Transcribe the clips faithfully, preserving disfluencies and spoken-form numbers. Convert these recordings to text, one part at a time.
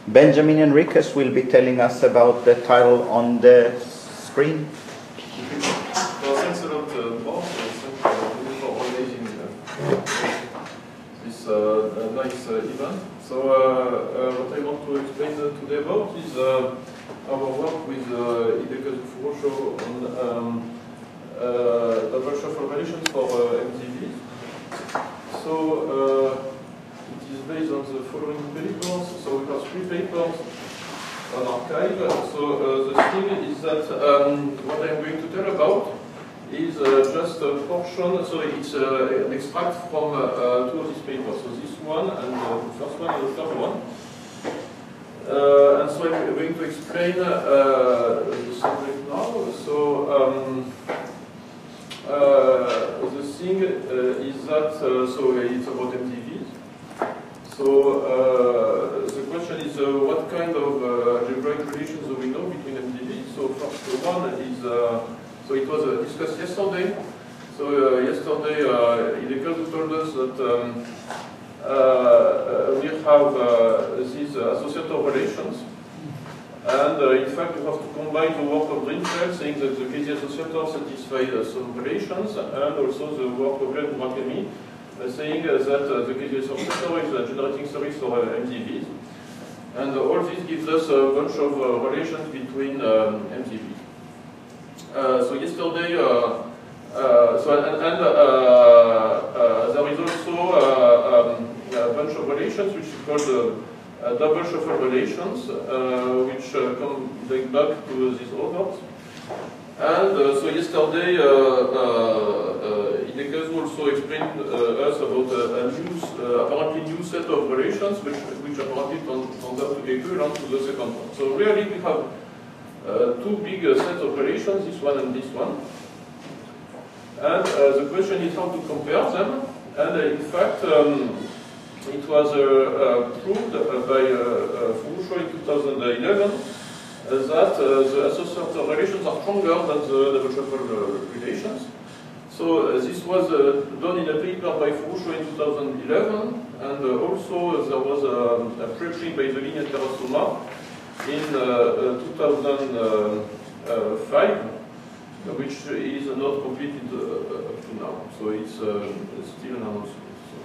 Benjamin Enriquez will be telling us about the title on the screen. Well, thanks a lot, uh, Paul. Thanks uh, for organizing uh, this uh, nice uh, event. So, uh, uh, what I want to explain uh, today about is uh, our work with uh, Hideki Furushō on um, uh, double shuffle relations for uh, M T V. So, uh, it is based on the following papers. So, we have three papers on archive. So, uh, the thing is that um, what I'm going to tell about is uh, just a portion, so it's uh, an extract from uh, uh, two of these papers. So this one and uh, the first one and the third one. Uh, and so I'm going to explain uh, the subject now. So um, uh, the thing uh, is that, uh, so it's about M T V. So uh, the question is uh, what kind of uh, algebraic relations do we know between M T V? So first one is, uh, so it was uh, discussed yesterday. So uh, yesterday, uh, Hideki told us that um, uh, we have uh, these uh, associator relations, and uh, in fact, you have to combine the work of Drinfeld, saying that the K Z associator satisfies uh, some relations, and also the work of Glenn Murakami, uh, saying uh, that uh, the K Z associator is uh, generating series for uh, M T Vs, and uh, all this gives us a bunch of uh, relations between um, M T Vs. Uh, so yesterday, uh, uh, so and, and uh, uh, there is also uh, um, a bunch of relations which is called uh, uh, double shuffle relations, uh, which uh, come going back to these authors. And uh, so yesterday, uh, uh, Hideki also explained uh, us about a, a new, uh, apparently new set of relations, which which apparently turn out to be equivalent to the second one. So really, we have Uh, two big uh, sets of relations, this one and this one. And uh, the question is how to compare them. And uh, in fact, um, it was uh, uh, proved uh, by uh, uh, Furushō in two thousand eleven uh, that uh, the associator relations are stronger than the double shuffle uh, relations. So uh, this was uh, done in a paper by Furushō in two thousand eleven, and uh, also there was a, a preprint by Zolini and Terasoma in uh, uh, two thousand five, uh, which is not completed uh, up to now. So it's uh, still announced. So,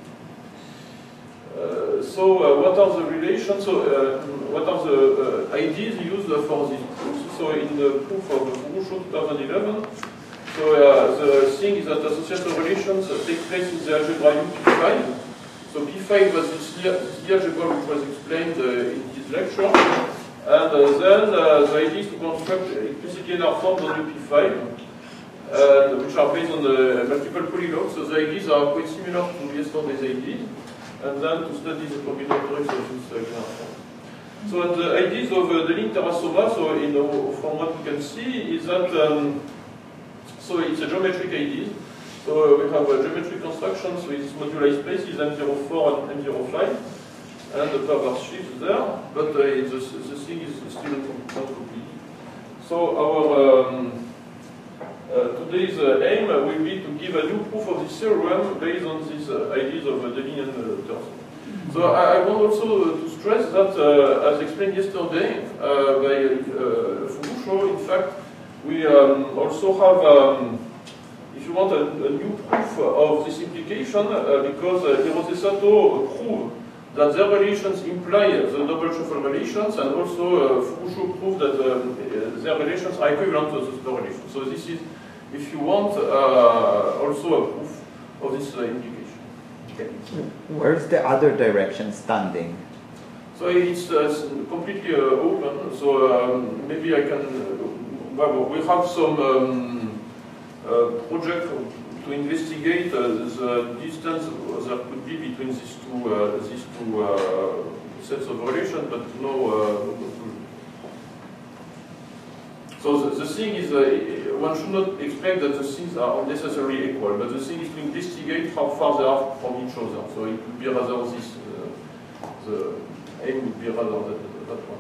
uh, so uh, what are the relations? So uh, what are the uh, ideas used for this proof? So in the proof of Furushō two thousand eleven, so uh, the thing is that associator relations take place in the algebra U P five. So P five was this algebra which was explained uh, in this lecture, and uh, then uh, the idea is to construct implicit linear forms on U P five, uh, which are based on the multiple polylogs. So the ideas are quite similar to yesterday's ideas, and then to study the combinatorics of this uh, linear form. So the ideas of uh, Deligne Terasoma, so in, uh, from what we can see, is that um, so it's a geometric idea. So uh, we have a geometric construction with this moduli spaces M zero four and M zero five, and the power shifts there, but uh, the, the thing is still not complete. So our um, uh, today's uh, aim will be to give a new proof of this theorem based on these uh, ideas of uh, Deligne and uh, Terasoma. So I, I want also to stress that, uh, as explained yesterday uh, by uh, Furushō, in fact, we um, also have um, if you want a, a new proof of this implication, uh, because uh, Hirose Sato proved that their relations imply the double shuffle relations, and also uh, Furushō proved that um, their relations are equivalent to the spur relations. So this is, if you want, uh, also a proof of this uh, implication. Okay. Where's the other direction standing? So it's, uh, it's completely uh, open. So um, maybe I can. Uh, well, we have some. Um, Uh, project to investigate uh, the distance that could be between these two uh, these two uh, sets of relations, but no. Uh, so the, the thing is, uh, one should not expect that the things are necessarily equal, but the thing is to investigate how far they are from each other. So it would be rather this. Uh, the aim would be rather that, that one.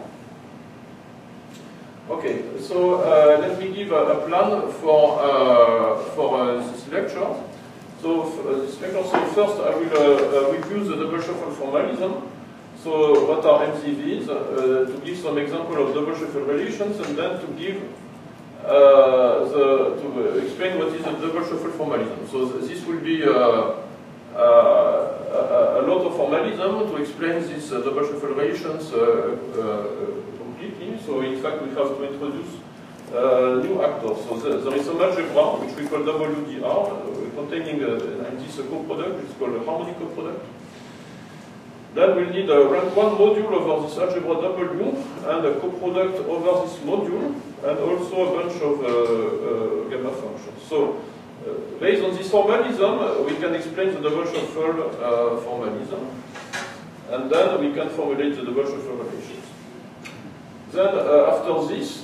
Okay, so uh, let me give a, a plan for uh, for uh, this lecture. So uh, this lecture. So first, I will uh, uh, review the double shuffle formalism. So what are M C Vs? Uh, to give some example of double shuffle relations, and then to give uh, the to explain what is a double shuffle formalism. So th this will be uh, uh, a, a lot of formalism to explain these uh, double shuffle relations uh, uh, completely. So in fact, we have to introduce uh, new actors. So there, there is some algebra which we call W D R, uh, containing uh, this uh, coproduct. It's called a harmonic coproduct. Then we'll need a rank one module over this algebra W and a coproduct over this module, and also a bunch of uh, uh, gamma functions. So, uh, based on this formalism, uh, we can explain the double shuffle uh, formalism, and then we can formulate the double shuffle relations. Then, uh, after this,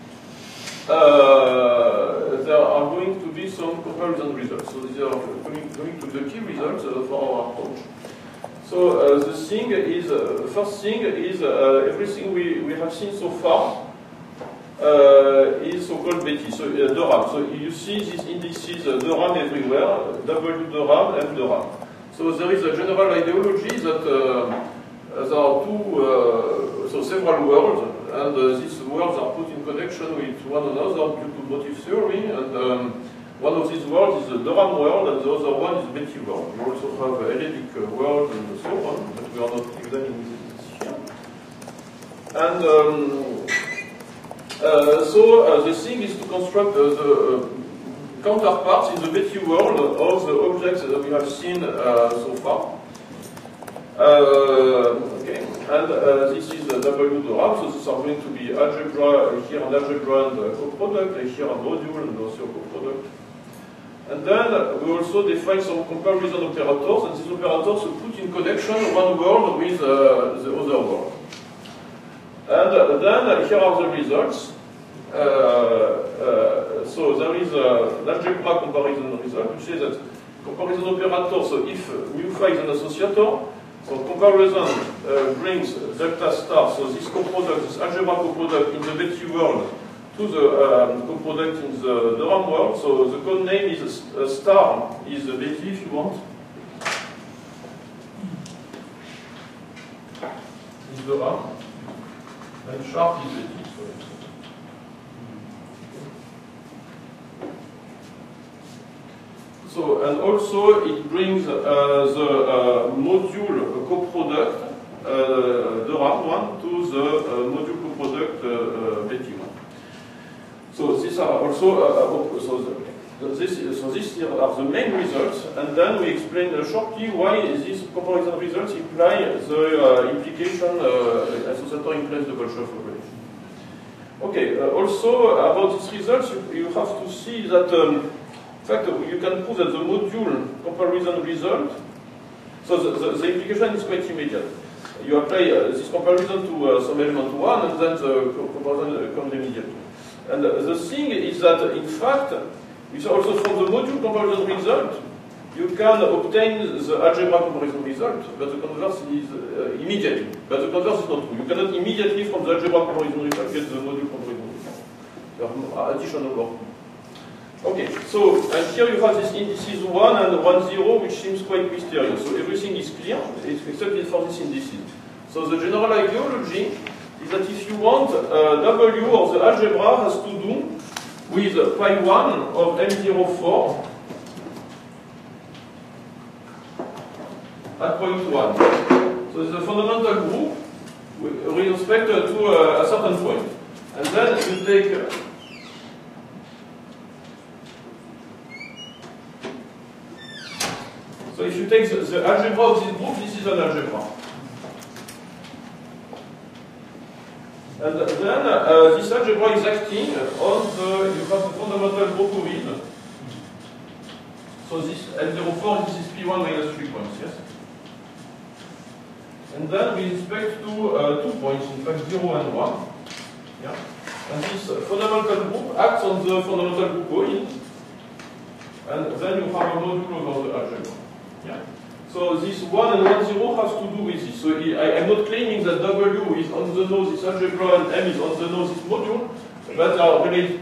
uh, there are going to be some comparison results. So these are going, going to be the key results uh, for our approach. So uh, the thing is, uh, first thing is uh, everything we, we have seen so far uh, is so-called Betti, so uh, de Ram. So you see these indices uh, de Ram everywhere, W de Ram, M de Ram. So there is a general ideology that uh, there are two, uh, so several worlds, and uh, these worlds are put in connection with one another due to motive theory, and um, one of these worlds is the de Ram world, and the other one is the Betti world. We also have a Hellenic world and so on, but we are not examining this here. And um, uh, so uh, the thing is to construct uh, the uh, counterparts in the Betti world of the objects that we have seen uh, so far. Uh, okay, and uh, this is the W de Ram, so these are going to be algebra, here an algebra and a coproduct, and here a module and also a coproduct. And then we also define some comparison operators, and these operators will put in connection one world with uh, the other world. And uh, then here are the results. Uh, uh, so there is uh, an algebra comparison result, which says that comparison operator, so if mu phi is an associator, so comparison uh, brings delta star, so this coproduct, this algebra coproduct in the Betti world, to the um, coproduct in the de Ram world. So the code name is uh, star is the Betti if you want. Is de Ram. And sharp is Betti. So, and also it brings uh, the uh, module coproduct uh, de Ram one to the uh, module coproduct uh, uh, Betti one. So these are also uh, so the, this so these are the main results, and then we explain uh, shortly why these comparison results imply the uh, implication uh, associator implies double shuffle relation. Okay. Uh, also about these results, you, you have to see that um, in fact you can prove that the module comparison result. So the, the, the implication is quite immediate. You apply uh, this comparison to uh, some element one, and then the comparison comes immediately. And the thing is that, in fact, also from the module comparison result, you can obtain the algebra comparison result, but the converse is uh, immediately. But the converse is not true. You cannot immediately from the algebra comparison result get the module comparison result. There are additional work. Okay, so and here you have these indices one and one zero, which seems quite mysterious. So everything is clear, except for these indices. So the general ideology is that if you want uh, W of the algebra has to do with pi one of M zero four at point one. So it's a fundamental group with respect to uh, a certain point. And then you take uh, so if you take the, the algebra of this group, this is an algebra. And then uh, this algebra is acting on the, you have the fundamental group of it. So this M zero four, this is P one minus three points, yes? And then with respect to uh, two points, in fact zero and one. Yeah? And this uh, fundamental group acts on the fundamental group O in. And then you have a module over the algebra. Yeah? So this one and one zero has to do with this. So I am not claiming that W is on the nose this algebra and M is on the nose this module, but are related.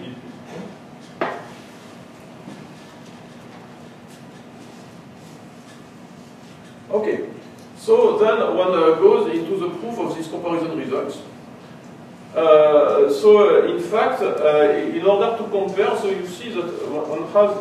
Okay. So so then one uh, goes into the proof of these comparison results. Uh, so uh, in fact, uh, in order to compare, so you see that one has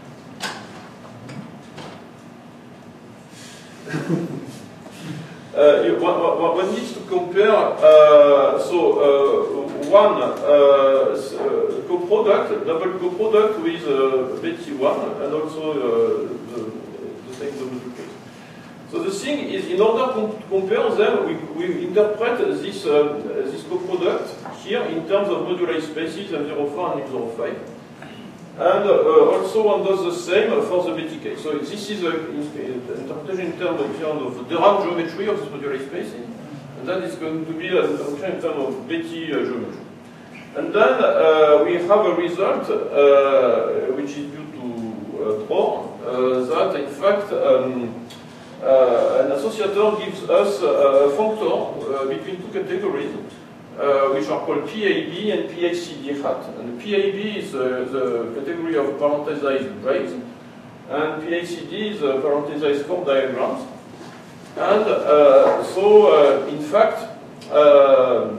uh, you, one, one, one needs to compare. Uh, so uh, one uh, co-product, double co-product with uh, Betty one, and also uh, the, the same double case. So the thing is, in order to compare them, we, we interpret this, uh, this co-product here in terms of moduli spaces M zero four and M zero five. And uh, also one does the same for the Betty case. So this is an interpretation in terms of, in terms of the rank geometry of this moduli spacing. And that is going to be an interpretation in terms of Betty uh, geometry. And then uh, we have a result uh, which is due to uh, draw, uh, that in fact um, Uh, an associator gives us uh, a functor uh, between two categories, uh, which are called P A B and P H C D hat. And P A B is uh, the category of parenthesized braids, and P H C D is uh, parenthesized curve diagrams. And uh, so, uh, in fact, uh,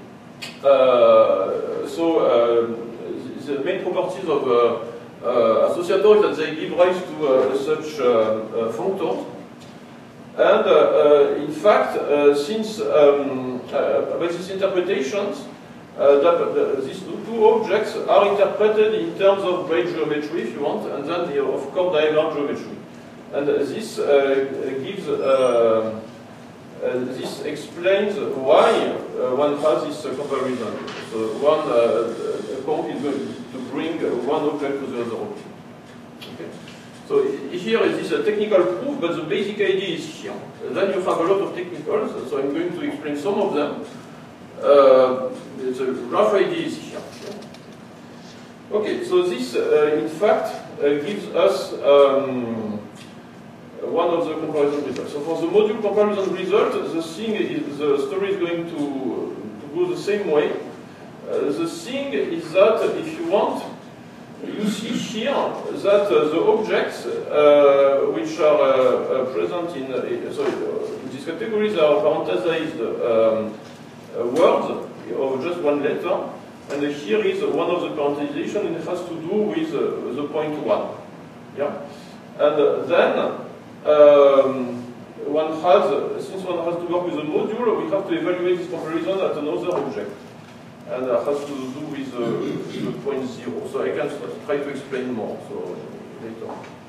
uh, so uh, the main properties of uh, uh, associators is that they give rise to uh, such uh, uh, functors. And uh, uh, in fact, uh, since um, uh, by these interpretations, uh, that, uh, these two objects are interpreted in terms of braid geometry, if you want, and then the, of curve diagram geometry. And uh, this uh, gives, uh, uh, this explains why uh, one has this uh, comparison. So one uh, comp is going to bring one object to the other object. Okay. So here is this a technical proof, but the basic idea is here. Then you have a lot of technicals, so I'm going to explain some of them. Uh, the rough idea is here. Okay, so this, uh, in fact, uh, gives us um, one of the comparison results. So for the module comparison result, the thing is, the story is going to, to go the same way. Uh, the thing is that if you want, you see here that uh, the objects uh, which are uh, uh, present in, uh, sorry, uh, in these categories are parenthesized um, uh, words of just one letter, and uh, here is one of the parenthesization, and it has to do with uh, the point one. Yeah, and uh, then um, one has, since one has to work with a module, we have to evaluate this comparison at another object. And that has to do with uh, the point zero. So I can try to explain more so later.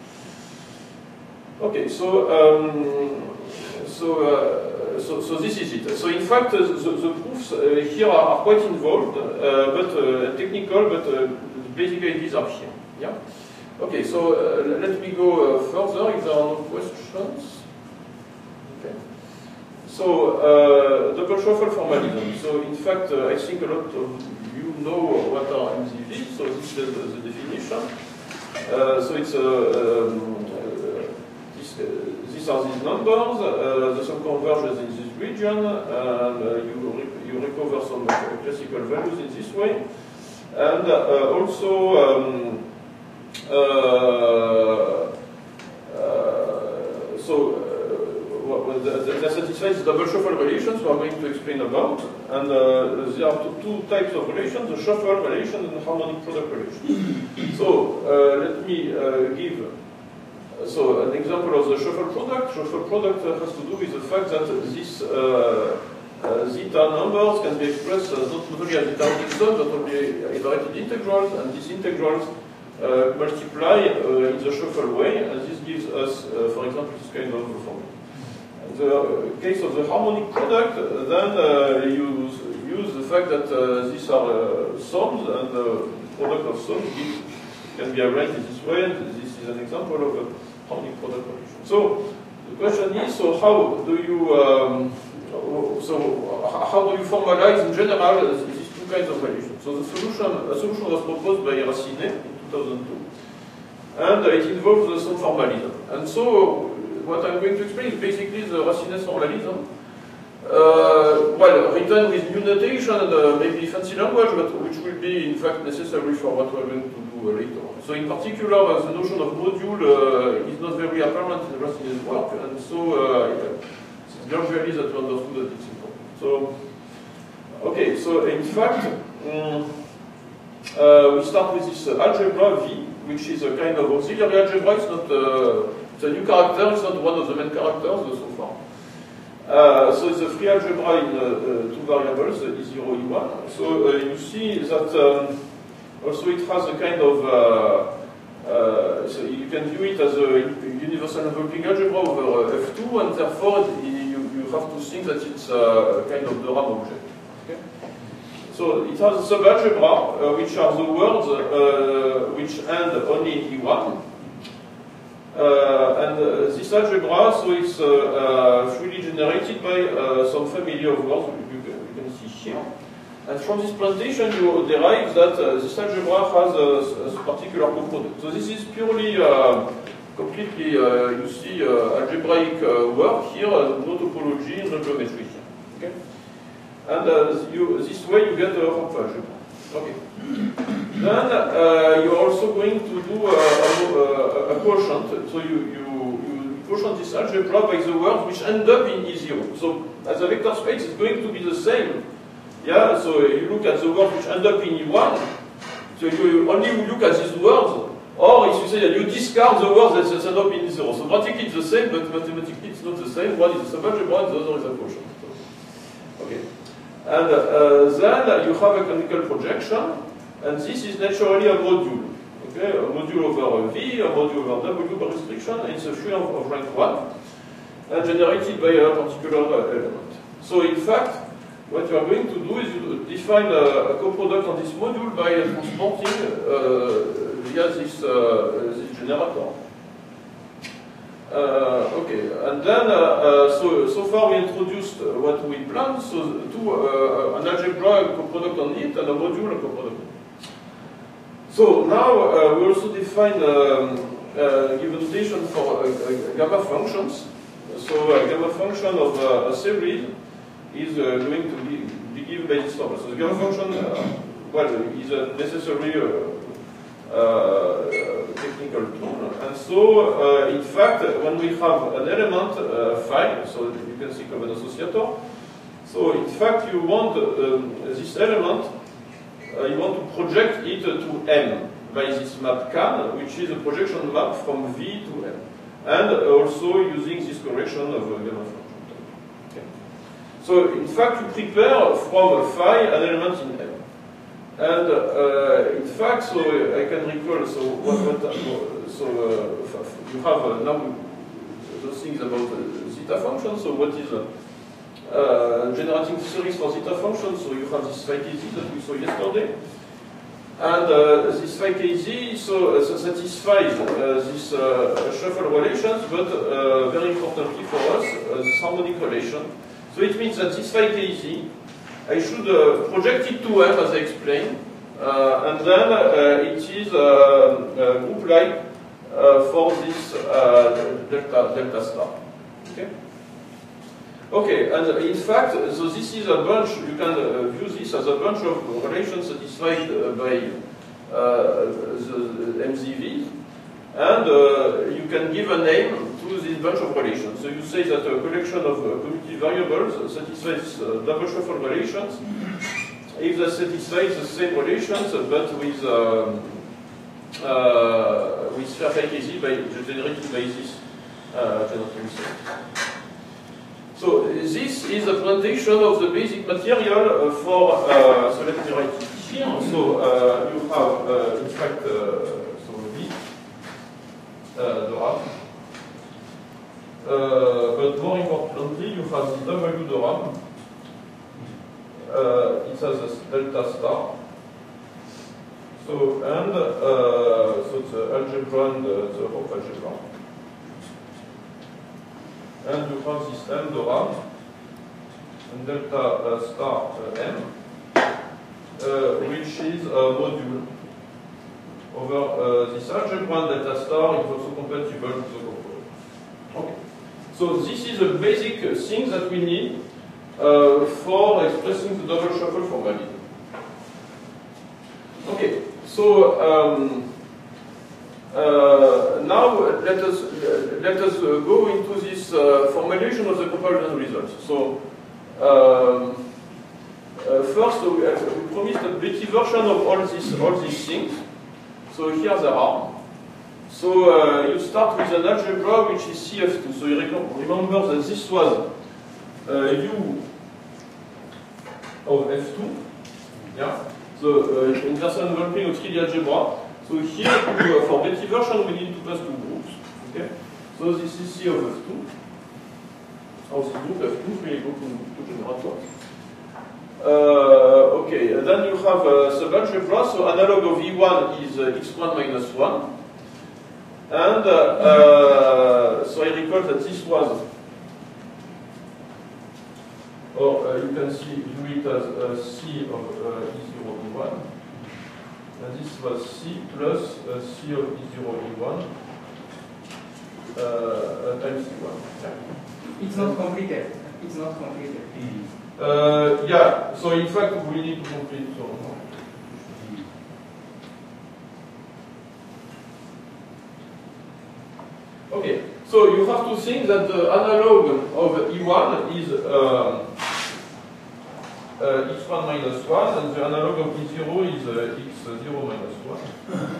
Okay, so um, so, uh, so so this is it. So in fact, uh, the, the proofs uh, here are, are quite involved, uh, but uh, technical, but uh, the basic ideas are here. Yeah. Okay, so uh, let me go uh, further if there are no questions. Okay. So, uh, double shuffle formalism. So, in fact, uh, I think a lot of you know what are M Z Vs, so this is the, the definition. Uh, so, it's uh, um, uh, this, uh, these are these numbers, uh, the sum converges in this region, and uh, you, re you recover some classical values in this way. And uh, also, um, uh, uh, so, that satisfies the double shuffle relations we are going to explain about. And uh, there are two, two types of relations, the shuffle relation and the harmonic product relation. So uh, let me uh, give so an example of the shuffle product. Shuffle product uh, has to do with the fact that these uh, uh, zeta numbers can be expressed as not only as iterative sums, but only iterated integrals, and these integrals uh, multiply uh, in the shuffle way, and this gives us, uh, for example, this kind of formula. The case of the harmonic product, then uh, you use the fact that uh, these are uh, sums, and the product of sums can be arranged in this way, and this is an example of a harmonic product relation. So the question is, so how do you, um, so how do you formalize in general these two kinds of relations? So the solution, a solution was proposed by Racine in two thousand two, and it involves the sum formalism. And so what I'm going to explain is basically the Racine's formalism. Uh, well, written with new notation and uh, maybe fancy language, but which will be in fact necessary for what we're going to do uh, later. So in particular, uh, the notion of module uh, is not very apparent in Racine's work, and so uh, gradually that we understood that it's important. So, okay, so in fact, um, uh, we start with this uh, algebra V, which is a kind of auxiliary algebra. It's not uh, it's a new character. It's not one of the main characters so far. Uh, so it's a free algebra in uh, uh, two variables, uh, E zero, E one. So uh, you see that um, also it has a kind of uh, Uh, so you can view it as a universal involving algebra over uh, F two, and therefore it, you, you have to think that it's a kind of de Rham object. Okay? So it has a subalgebra, uh, which are the words uh, which end only in E one. Uh, and uh, this algebra, so it's uh, uh, freely generated by uh, some family of words you can, you can see here. And from this presentation, you derive that uh, this algebra has a, a particular coproduct. So this is purely, uh, completely, uh, you see, uh, algebraic uh, work here, uh, no topology, no geometry. Okay? And uh, you, this way you get a Hopf algebra. Okay. Then uh, you're also going to do a, a, a quotient. So you, you, you quotient this algebra by the words which end up in E zero. So as a vector space, it's going to be the same. Yeah, so you look at the words which end up in E one, so you only look at these words, or if you say that you discard the words that end up in E zero. So practically it's the same, but mathematically it's not the same. One is a subalgebra, the other is a quotient. Okay. And uh, then you have a canonical projection, and this is naturally a module. Okay, a module over V, a module over W by restriction, and it's a free of, of rank one, and generated by a particular element. So in fact, what you are going to do is you define a, a coproduct on this module by transporting uh, via this, uh, this generator. Uh, okay, and then uh, uh, so so far we introduced what we planned. So two uh, an algebra coproduct on it and a module coproduct. So now uh, we also define um, uh, give a notation for uh, uh, gamma functions. So a gamma function of uh, a series is uh, going to be, be given by this formula. So the gamma function, uh, well, is a necessary uh, uh, technical tool. And so, uh, in fact, when we have an element uh, phi, so you can think of an associator. So, in fact, you want um, this element, uh, you want to project it to M by this map can, which is a projection map from V to M, and also using this correction of uh, gamma function. So, in fact, you prepare from phi an element in M. And, uh, in fact, so I can recall, so, what, what, so uh, you have uh, now those things about uh, zeta function. So, what is uh, uh, generating series for zeta function? So, you have this phi kz that we saw yesterday. And uh, this phi kz so, uh, satisfies uh, this uh, shuffle relations, but uh, very importantly for us, uh, this harmonic relation. So it means that this phi kz, I should uh, project it to M as I explained, uh, and then uh, it is uh, uh, group-like uh, for this uh, delta, delta star. Okay? Okay, and in fact, so this is a bunch, you can uh, view this as a bunch of relations satisfied uh, by uh, the, the M Z V, and uh, you can give a name to this bunch of relations. So you say that a collection of uh, commutative variables satisfies uh, double shuffle relations if they satisfy the same relations but with um, uh, with phi kz by generated by this uh, generating set. So this is a presentation of the basic material uh, for uh, so let me write it here. So uh, you have uh, in fact uh, so V uh, de Rham. Uh, but more importantly, you have the W de Rham. Uh, it has a delta star. So, and uh, so the algebra and the, the Hopf algebra. And you have this M de Rham and delta uh, star uh, M, uh, which is a module over uh, this algebra and delta star is also compatible with the coproduct. Okay. So this is a basic thing that we need uh, for expressing the double shuffle formalism. Okay, so um, Uh, now let us uh, let us uh, go into this uh, formulation of the comparison results. So um, uh, first uh, we, uh, we promised a Betti version of all these all these things. So here they are. So uh, you start with an algebra which is C F two. So you remember that this was uh, U of F two. Yeah. So uh, inversion enveloping of three D algebra. So here, to, uh, for Betti version, we need to pass two groups. Okay. So this is C of F two. Oh, this group F two, three group to generator. Uh, okay. And then you have a subalgebra. So analog of E one is uh, x one minus one. And uh, uh, so I recall that this was, or uh, you can see view it as uh, C of uh, E zero E one, and this was C plus uh, C of E zero E one uh, times E one. Yeah. It's not completed. It's not completed. Uh, yeah. So in fact we need to complete. So. Okay, so you have to think that the analog of E one is uh, uh, x one minus one, and the analog of E zero is uh, x zero minus one.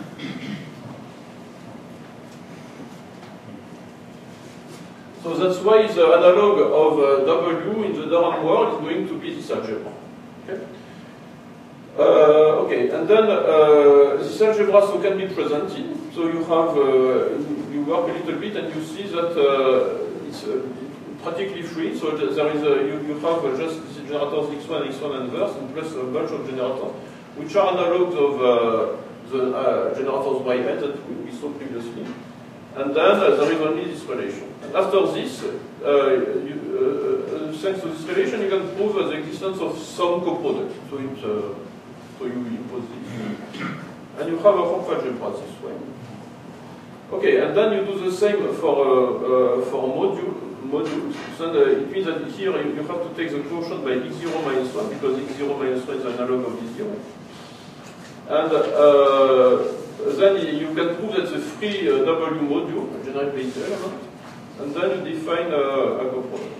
So that's why the analog of uh, W in the Durham world is going to be this algebra. Okay, uh, okay. And then uh, this algebra so can be presented. So you have uh, you work a little bit and you see that uh, it's uh, practically free. So there is a, you, you have uh, just the generators x one, x one inverse, and plus a bunch of generators, which are analogs of uh, the uh, generators y n that we, we saw previously. And then uh, there is only this relation. And after this, uh, you, uh, thanks to this relation, you can prove uh, the existence of some coproduct. So it, uh, so you impose this, and you have a Hopf algebra this way. Okay, and then you do the same for uh, uh, for module modules. So uh, it means that here you, you have to take the quotient by x zero minus one because x zero minus one is analog of E zero. And uh, then you can prove that the free uh, W module generate the element, and then you define uh, a coproduct.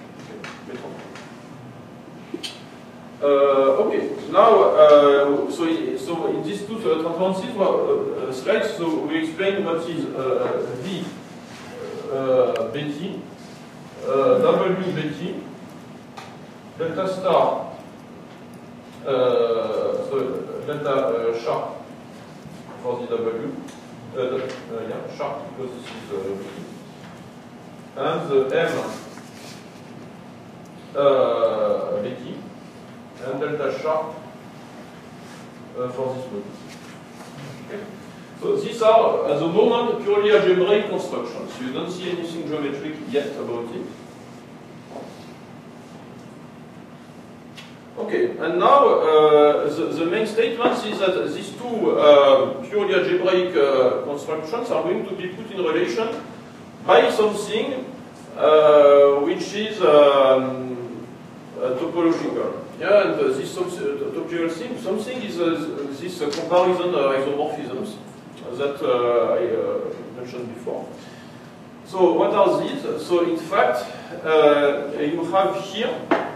Uh, okay, now, uh, so, so in these two uh, transparencies uh, uh, slides, so we explain what is uh, V uh, Betti, uh, W Betti, delta star, uh, so delta uh, sharp for the W, uh, uh, yeah, sharp because this is uh, Betti, and the M uh, Betti, and delta sharp uh, for this module. Okay. So these are, at the moment, purely algebraic constructions. You don't see anything geometric yet about it. Okay, and now uh, the, the main statement is that these two uh, purely algebraic uh, constructions are going to be put in relation by something uh, which is um, uh, topological. Yeah, and uh, this uh, topological thing, something is uh, this uh, comparison uh, isomorphisms that uh, I uh, mentioned before. So what are these? So in fact, uh, you have here,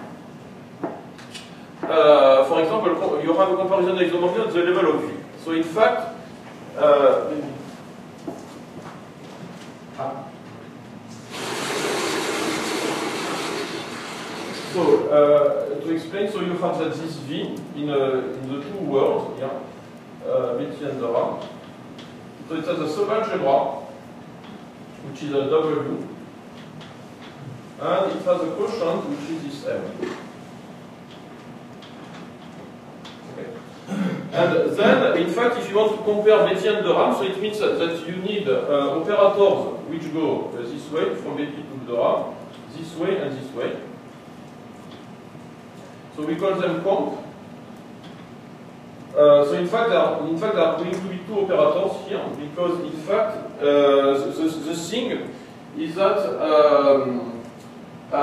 uh, for example, you have a comparison isomorphism at the level of V. So in fact, uh, ah. So uh, to explain, so you have that this V in, uh, in the two worlds, yeah, uh, Betti and Durham. So it has a subalgebra, which is a W, and it has a quotient, which is this M. Okay. And then, in fact, if you want to compare Betti and Durham, so it means that, that you need uh, operators which go uh, this way, from Betti to Durham, this way and this way. So we call them comp. Uh, so in fact, there are, in fact, there are going to be two operators here because, in fact, uh, the, the, the thing is that um,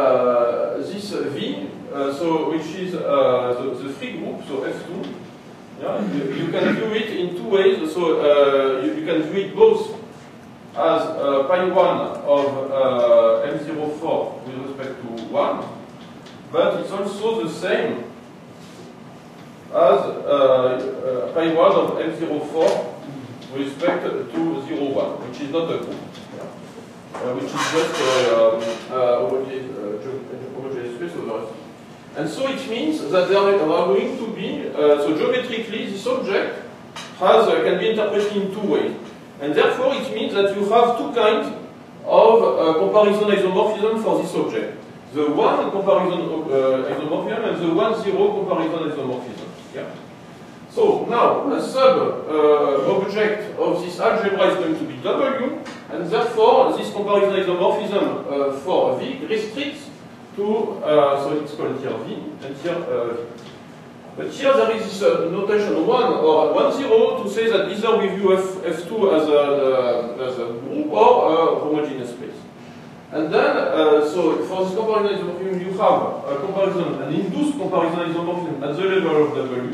uh, this V, uh, so which is uh, the, the free group, so F two, Yeah, you, you can view it in two ways. So uh, you, you can view it both as uh, pi one of uh, M zero four with respect to one, but it's also the same as uh, uh, pi one of M zero four with respect to zero one, which is not a group, yeah. uh, which is just uh, um, uh, homogeneous uh, homogeneous space over S. And so it means that there are going to be, uh, so geometrically, this object has, uh, can be interpreted in two ways. And therefore it means that you have two kinds of uh, comparison isomorphism for this object. The one comparison uh, isomorphism and the one zero comparison isomorphism. Yeah? So now a sub uh, object of this algebra is going to be W, and therefore this comparison isomorphism uh, for V restricts to, uh, so it's called here V, and here uh, V. But here there is this uh, notation one or one zero to say that either we view F, F2 as a, as a group or a homogeneous space. And then, uh, so for this comparison isomorphism, you have a comparison, an induced comparison isomorphism at the level of W.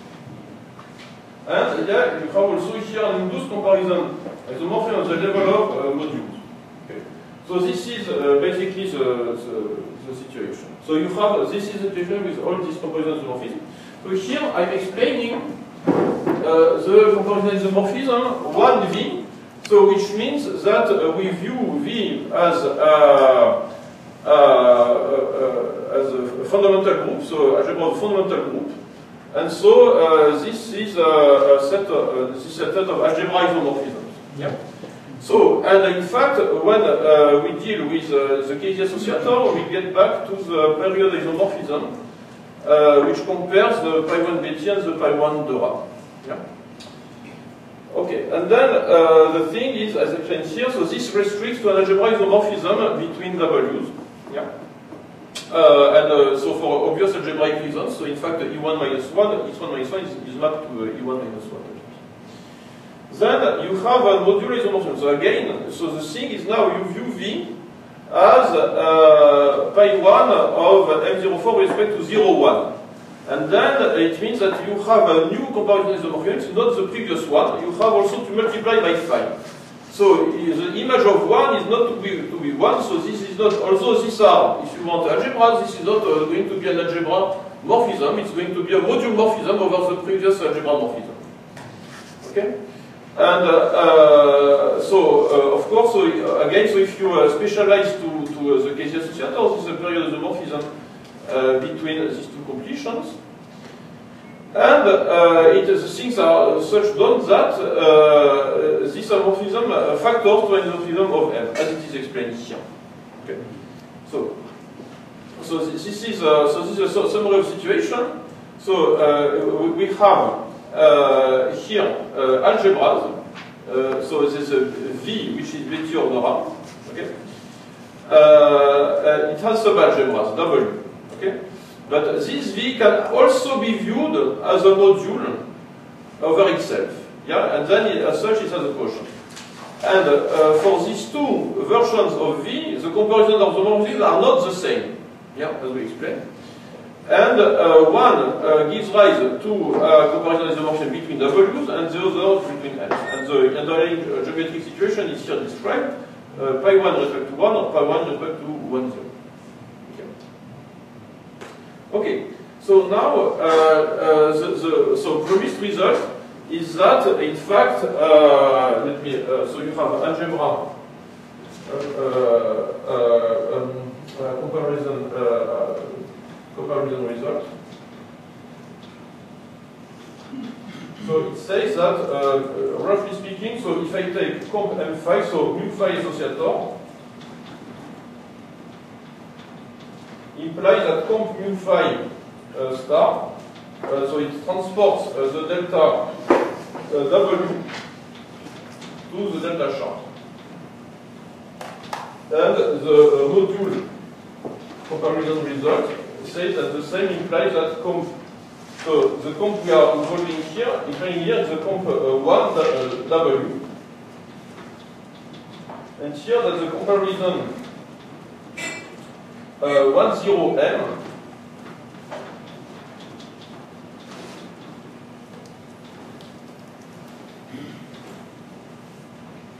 And yeah, you have also here an induced comparison isomorphism at the level of uh, modules. Okay. So this is uh, basically the, the, the situation. So you have, this is the situation with all these comparison isomorphisms. So here I'm explaining uh, the comparison isomorphism one V, so which means that uh, we view V as a, uh, uh, as a fundamental group, so algebra of fundamental group, and so uh, this is a, a set of, uh, this is a set of algebra isomorphisms. Yeah. So, and in fact, when uh, we deal with uh, the K Z associator, we get back to the period isomorphism. Uh, which compares the pi one Betti and the pi one Dora. Yeah. Okay, and then uh, the thing is, as explained here, so this restricts to an algebra isomorphism between W's. Yeah. Uh, and uh, so for obvious algebraic reasons, so in fact the E one minus one, X one minus one is, is mapped to uh, E one minus one. Then you have a modular isomorphism. So again, so the thing is now you view V as uh, pi one of M zero four with respect to zero one. And then it means that you have a new comparison isomorphism, not the previous one. You have also to multiply by five. So the image of one is not to be, to be one, so this is not, although these are, if you want algebra, this is not uh, going to be an algebra morphism, it's going to be a module morphism over the previous algebra morphism. Okay? And uh, uh, so, uh, of course, so, uh, again, so if you uh, specialize to, to uh, the K Z associator, this is a period isomorphism uh, between these two completions. And uh, it, the things are such done that uh, this isomorphism uh, factors to an isomorphism of M, as it is explained here. Okay. So, so this is uh, so this is a summary of situation. So uh, we have. Uh, here, uh, algebras, uh, so there's a V which is Betti or Dora, okay? Uh, uh, it has subalgebras, W, okay? But this V can also be viewed as a module over itself, yeah? And then it, as such it has a quotient. And uh, for these two versions of V, the comparison of the morphisms are not the same, yeah, as we explained. And uh, one uh, gives rise to uh, comparison isomorphism between W's and the other between N's. And the underlying uh, geometric situation is here described, uh, pi one respect to one or pi one respect to one zero. Okay. Okay. So now, uh, uh, the, the so promised result is that in fact, uh, let me. Uh, so you have algebra uh, uh, um, uh, comparison. Uh, comparison result. So it says that, uh, roughly speaking, so if I take comp M phi, so mu phi associator, implies that comp mu phi uh, star, uh, so it transports uh, the delta uh, W to the delta sharp. And the uh, module comparison result says that the same implies that comp, so the comp we are involving here, including here is the comp uh, one uh, W, and here that the comparison uh, one zero M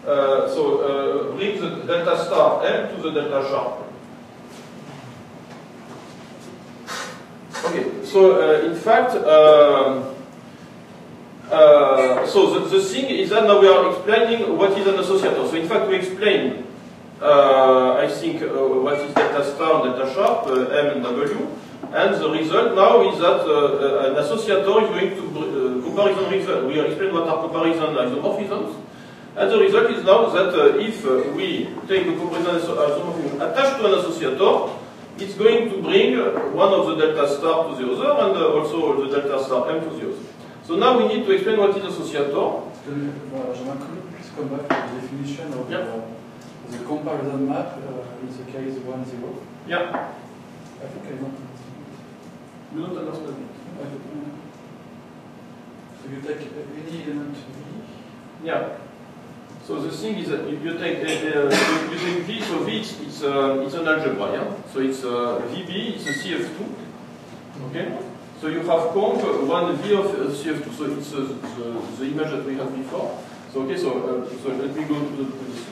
uh, so uh, bring the delta star M to the delta sharp. Okay, so uh, in fact, uh, uh, so the, the thing is that now we are explaining what is an associator. So in fact, we explain, uh, I think, uh, what is delta star and delta sharp, uh, M and W, and the result now is that uh, an associator is going to uh, comparison result. We explain what are comparison isomorphisms, and the result is now that uh, if uh, we take a comparison isomorphism attached to an associator, it's going to bring one of the delta star to the other and uh, also the delta star M to the other. So now we need to explain what is associator. Jean-Marc, could you please come back to the definition of yep. uh, the comparison map uh, in the case one zero? Yeah. I think I don't understand. You don't understand it. So you take any element V? Yeah. So the thing is that you, you take uh, uh, you take V. So V it's it's, uh, it's an algebra, yeah. So it's uh, V B. It's a C F two. Okay. So you have comp one V of uh, C F two. So it's uh, the, the image that we had before. So okay. So uh, so let me go to the. To this.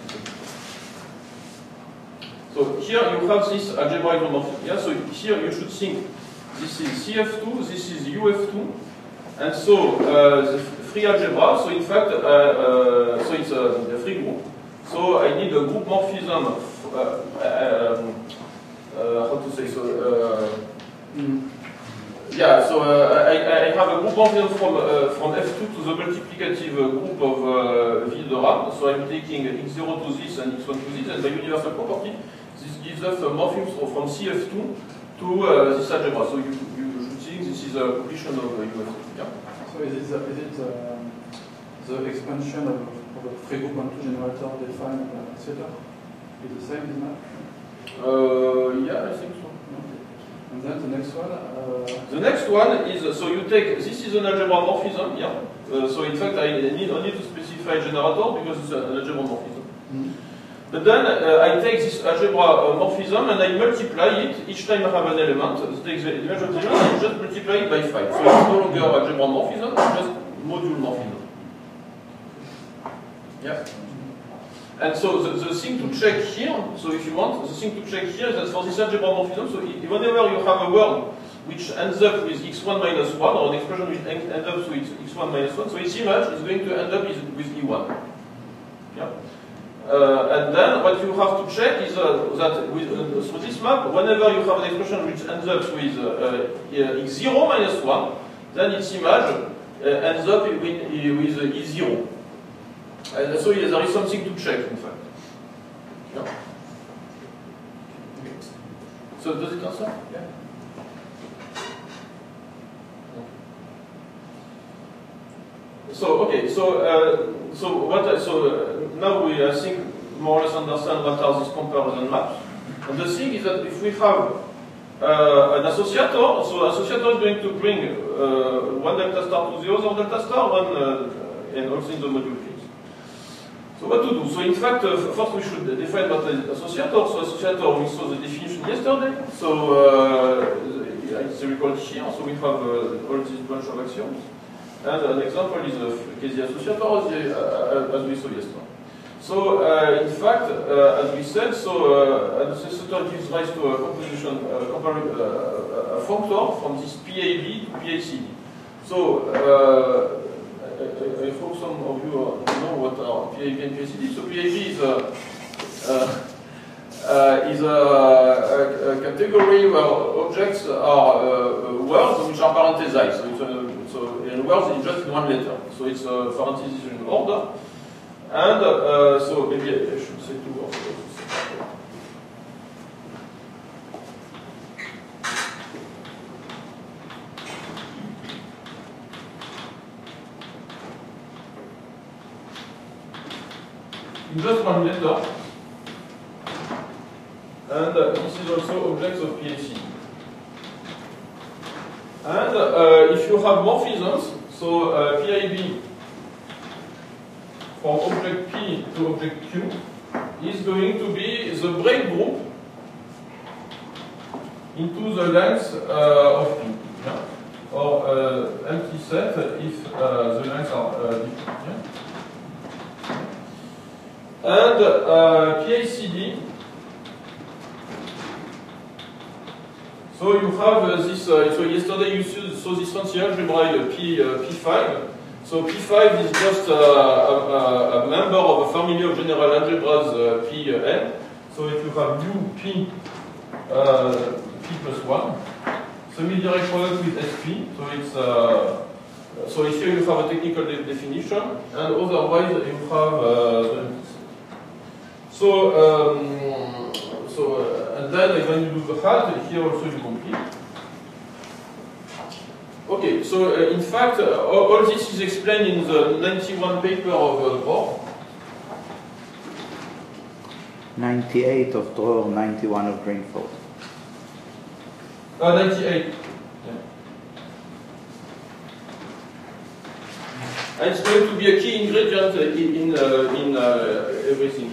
So here you have this algebra isomorphism. Yeah. So here you should think this is C F two. This is U F two. And so uh, the free algebra, so in fact, uh, uh, so it's a, a free group. So I need a group morphism, uh, uh, uh, how to say so, uh, mm. yeah, so uh, I, I have a group morphism from, uh, from F two to the multiplicative group of uh, V de RAM. So I'm taking x zero to this and x one to this, and by universal property, this gives us a morphism from C F two to uh, this algebra. So you, you should think this is a completion of uh, U F two. Yeah. So is it, the, is it the, the expansion of, of a free group onto generator defined uh, setter? Is the same in map? Uh, yeah, I think so. Okay. And then the next one? Uh, the next one is, uh, so you take, this is an algebra morphism, yeah. Uh, so in fact I need only to specify generator because it's an algebra morphism. Mm-hmm. But then uh, I take this algebra uh, morphism and I multiply it. Each time I have an element, I take the image of the element and just multiply it by five. So it's no longer algebra morphism, it's just module morphism. Yeah. And so the, the thing to check here, so if you want, the thing to check here is that for this algebra morphism, so whenever you have a word which ends up with x one minus one, or an expression which ends up with x one minus one, so its image is going to end up with E one. Yeah. Uh, and then what you have to check is uh, that with, uh, through this map, whenever you have an expression which ends up with uh, uh, x zero minus one, then its image uh, ends up with, with uh, E zero. And so yeah, there is something to check, in fact. Yeah. Okay. So does it answer? Yeah. So okay, so uh, so what? I, so uh, now we I think more or less understand what are these comparison maps. And the thing is that if we have uh, an associator, so associator is going to bring uh, one delta star to the other delta star, one uh, and also in the module case. So what to do? So in fact, uh, first we should define what is associator. So associator, we saw the definition yesterday. So uh, it's recalled here. So we have uh, all this bunch of axioms. And an example is a quasi-associator, as, as we saw yesterday. So, uh, in fact, uh, as we said, so uh, an associator gives rise to a composition, uh, uh, a functor from this P A B to P A C D. So, uh, I, I hope some of you know what are P A B and P A C D. So, P A B is a uh, Uh, is a, a, a category where objects are uh, words which are parenthesized. So, it's a, so in words it's just in one letter. So it's a parenthesis in order. And uh, so maybe I should say two words. In just one letter. And uh, this is also objects of P A C D. And uh, if you have morphisms, so uh, P A B from object P to object Q is going to be the break group into the length uh, of P, yeah? Or uh, empty set if uh, the lengths are uh, different. Yeah? and uh, P I C D. So you have uh, this, uh, so yesterday you saw this fancy algebra uh, P, uh, P five. So P five is just uh, a, a member of a family of general algebras uh, P n. So if you have U P, uh, P plus one, semi-direct product with S P, so it's, uh, so here you have a technical de definition, and otherwise you have uh, the So, um, so uh, and then when you do the hat, here also you complete. Okay, so uh, in fact, uh, all, all this is explained in the ninety-one paper of uh, Dror. ninety-eight of Dror, ninety-one of Greenfield. Uh, ninety-eight. Yeah. And it's going to be a key ingredient in, in, uh, in uh, everything.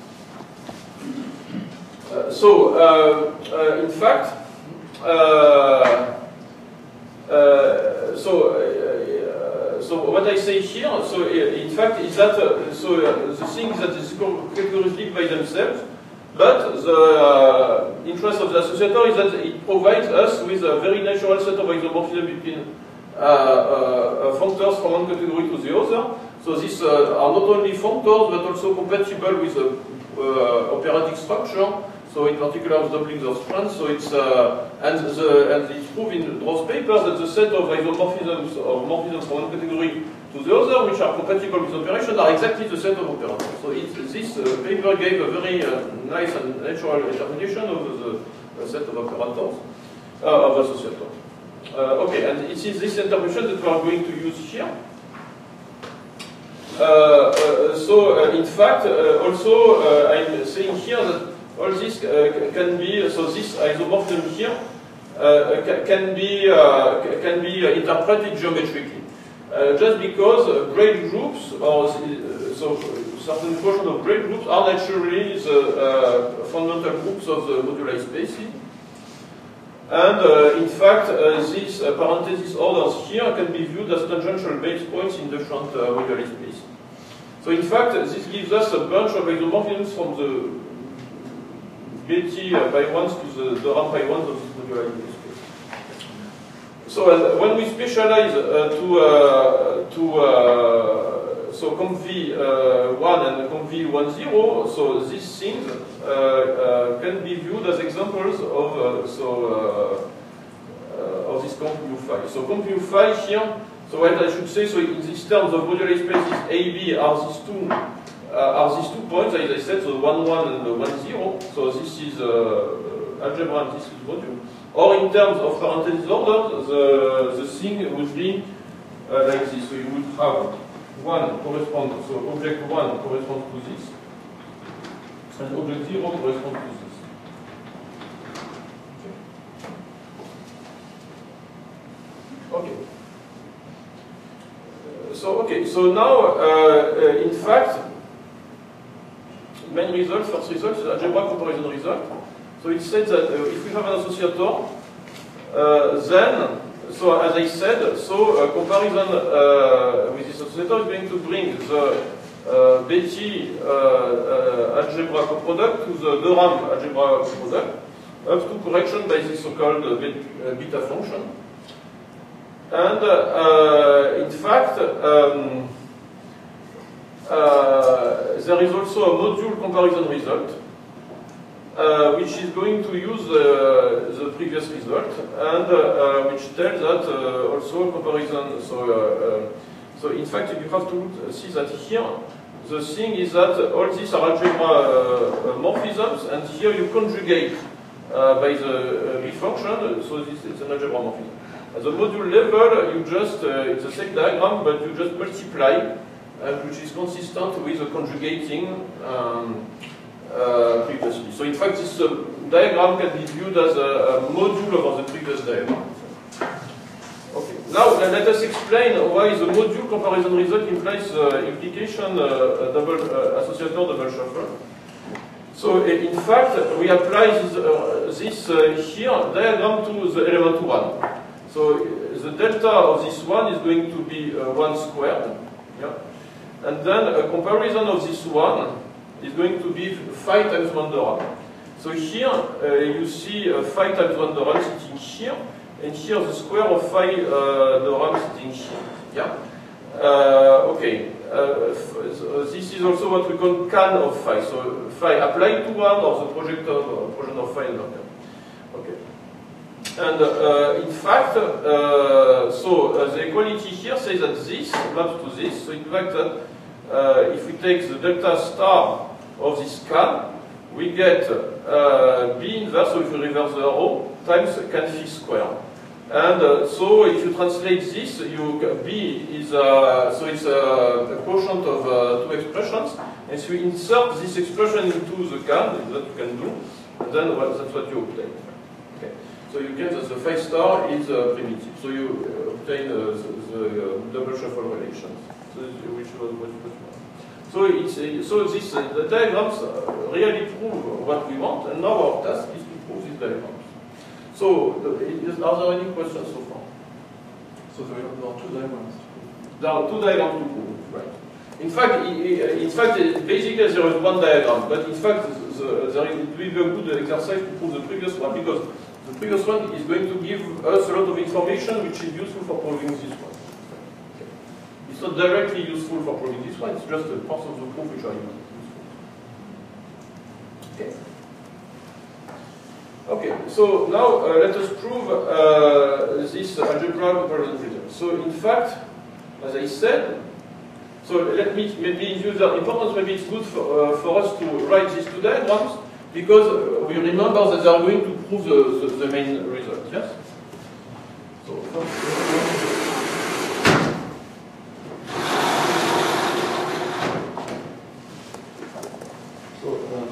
Uh, so, uh, uh, in fact, uh, uh, so, uh, so what I say here, so uh, in fact, is that uh, so uh, the things that is categoristic by themselves, but the uh, interest of the associator is that it provides us with a very natural set of isomorphism between uh, uh, functors from one category to the other. So these uh, are not only functors, but also compatible with the uh, operatic structure. So in particular, the doublings of strands. So it's uh, and the and it's proved in Dror's paper that the set of isomorphisms or morphisms from one category to the other, which are compatible with operation, are exactly the set of operators. So it, this uh, paper gave a very uh, nice and natural interpretation of the, the set of operators uh, of associator. Uh, okay, and it is this interpretation that we are going to use here. Uh, uh, so uh, in fact, uh, also uh, I'm saying here that all this uh, can be, so this isomorphism here uh, can be uh, can be interpreted geometrically, uh, just because uh, braid groups or uh, so certain portion of braid groups are naturally the uh, fundamental groups of the moduli spaces, and uh, in fact uh, these uh, parenthesis orders here can be viewed as tangential base points in different uh, moduli spaces. So in fact, this gives us a bunch of isomorphisms from the Betty uh, by ones to the, the RAM by ones of this moduli space. So and when we specialize uh, to uh, to uh, so conv uh, one and conv one zero, so these things uh, uh, can be viewed as examples of uh, so uh, uh, of this conv phi. So conv phi here. So what I should say, so in these terms of moduli spaces A B are these two. Uh, are these two points, as I said, so one one and the one zero. So this is uh, algebra and this is module. Or in terms of parenthesis order, the the thing would be uh, like this. So you would have one correspond, so object one corresponds to this, and object zero corresponds to this. Okay. Okay. Uh, so okay. So now, uh, uh, in fact. Main result, first result is algebra comparison result. So it said that uh, if we have an associator, uh, then, so as I said, so uh, comparison uh, with this associator is going to bring the uh, Betty uh, uh, algebra coproduct to the de Rham algebra coproduct up to correction by this so-called uh, beta function. And uh, in fact, um, Uh, there is also a module comparison result, uh, which is going to use uh, the previous result, and uh, which tells that uh, also comparison. So, uh, uh, so in fact, you have to see that here, the thing is that all these are algebra uh, morphisms, and here you conjugate uh, by the uh, B function. So this is an algebra morphism. At the module level, you just uh, it's the same diagram, but you just multiply. Uh, which is consistent with the conjugating um, uh, previously. So in fact, this uh, diagram can be viewed as a, a module of the previous diagram. Okay. Now uh, let us explain why the module comparison result implies uh, implication uh, double uh, associator double shuffle. So uh, in fact, we apply this, uh, this uh, here diagram to the element one. So uh, the delta of this one is going to be uh, one squared. Yeah. And then a comparison of this one is going to be phi times one the RAM. So here uh, you see uh, phi times one the RAM sitting here, and here the square of phi uh, the RAM sitting here. Yeah. Uh, okay. Uh, so this is also what we call can of phi. So phi applied to one or the projector projection of phi in the term. Okay. And uh, in fact, uh, so uh, the equality here says that this maps to this. So in fact, that uh, if we take the delta star of this can, we get uh, B inverse, so if you reverse the arrow, times can phi square. And uh, so if you translate this, you B is uh, so it's a, a quotient of uh, two expressions, and so you insert this expression into the can, that you can do, and then well, that's what you obtain. Okay. So you get that the phi star is uh, primitive. So you uh, obtain uh, the, the uh, double shuffle relations, so which was what you want. So it's uh, so this uh, the diagrams really prove what we want, and now our task is to prove these diagrams. So the, is, are there any questions so far? So there are two diagrams. There are two diagrams to prove, right? In fact, in fact, basically there is one diagram, but in fact, the, there will be a good exercise to prove the previous one, because the previous one is going to give us a lot of information which is useful for proving this one. Okay. It's not directly useful for proving this one, it's just a part of the proof which are useful. Okay. Okay, so now uh, let us prove uh, this algebra comparison result. So in fact, as I said, so let me maybe use the importance, maybe it's good for, uh, for us to write these two diagrams, because uh, we remember that they are going to prove the, the, the main result, yes? So, so uh,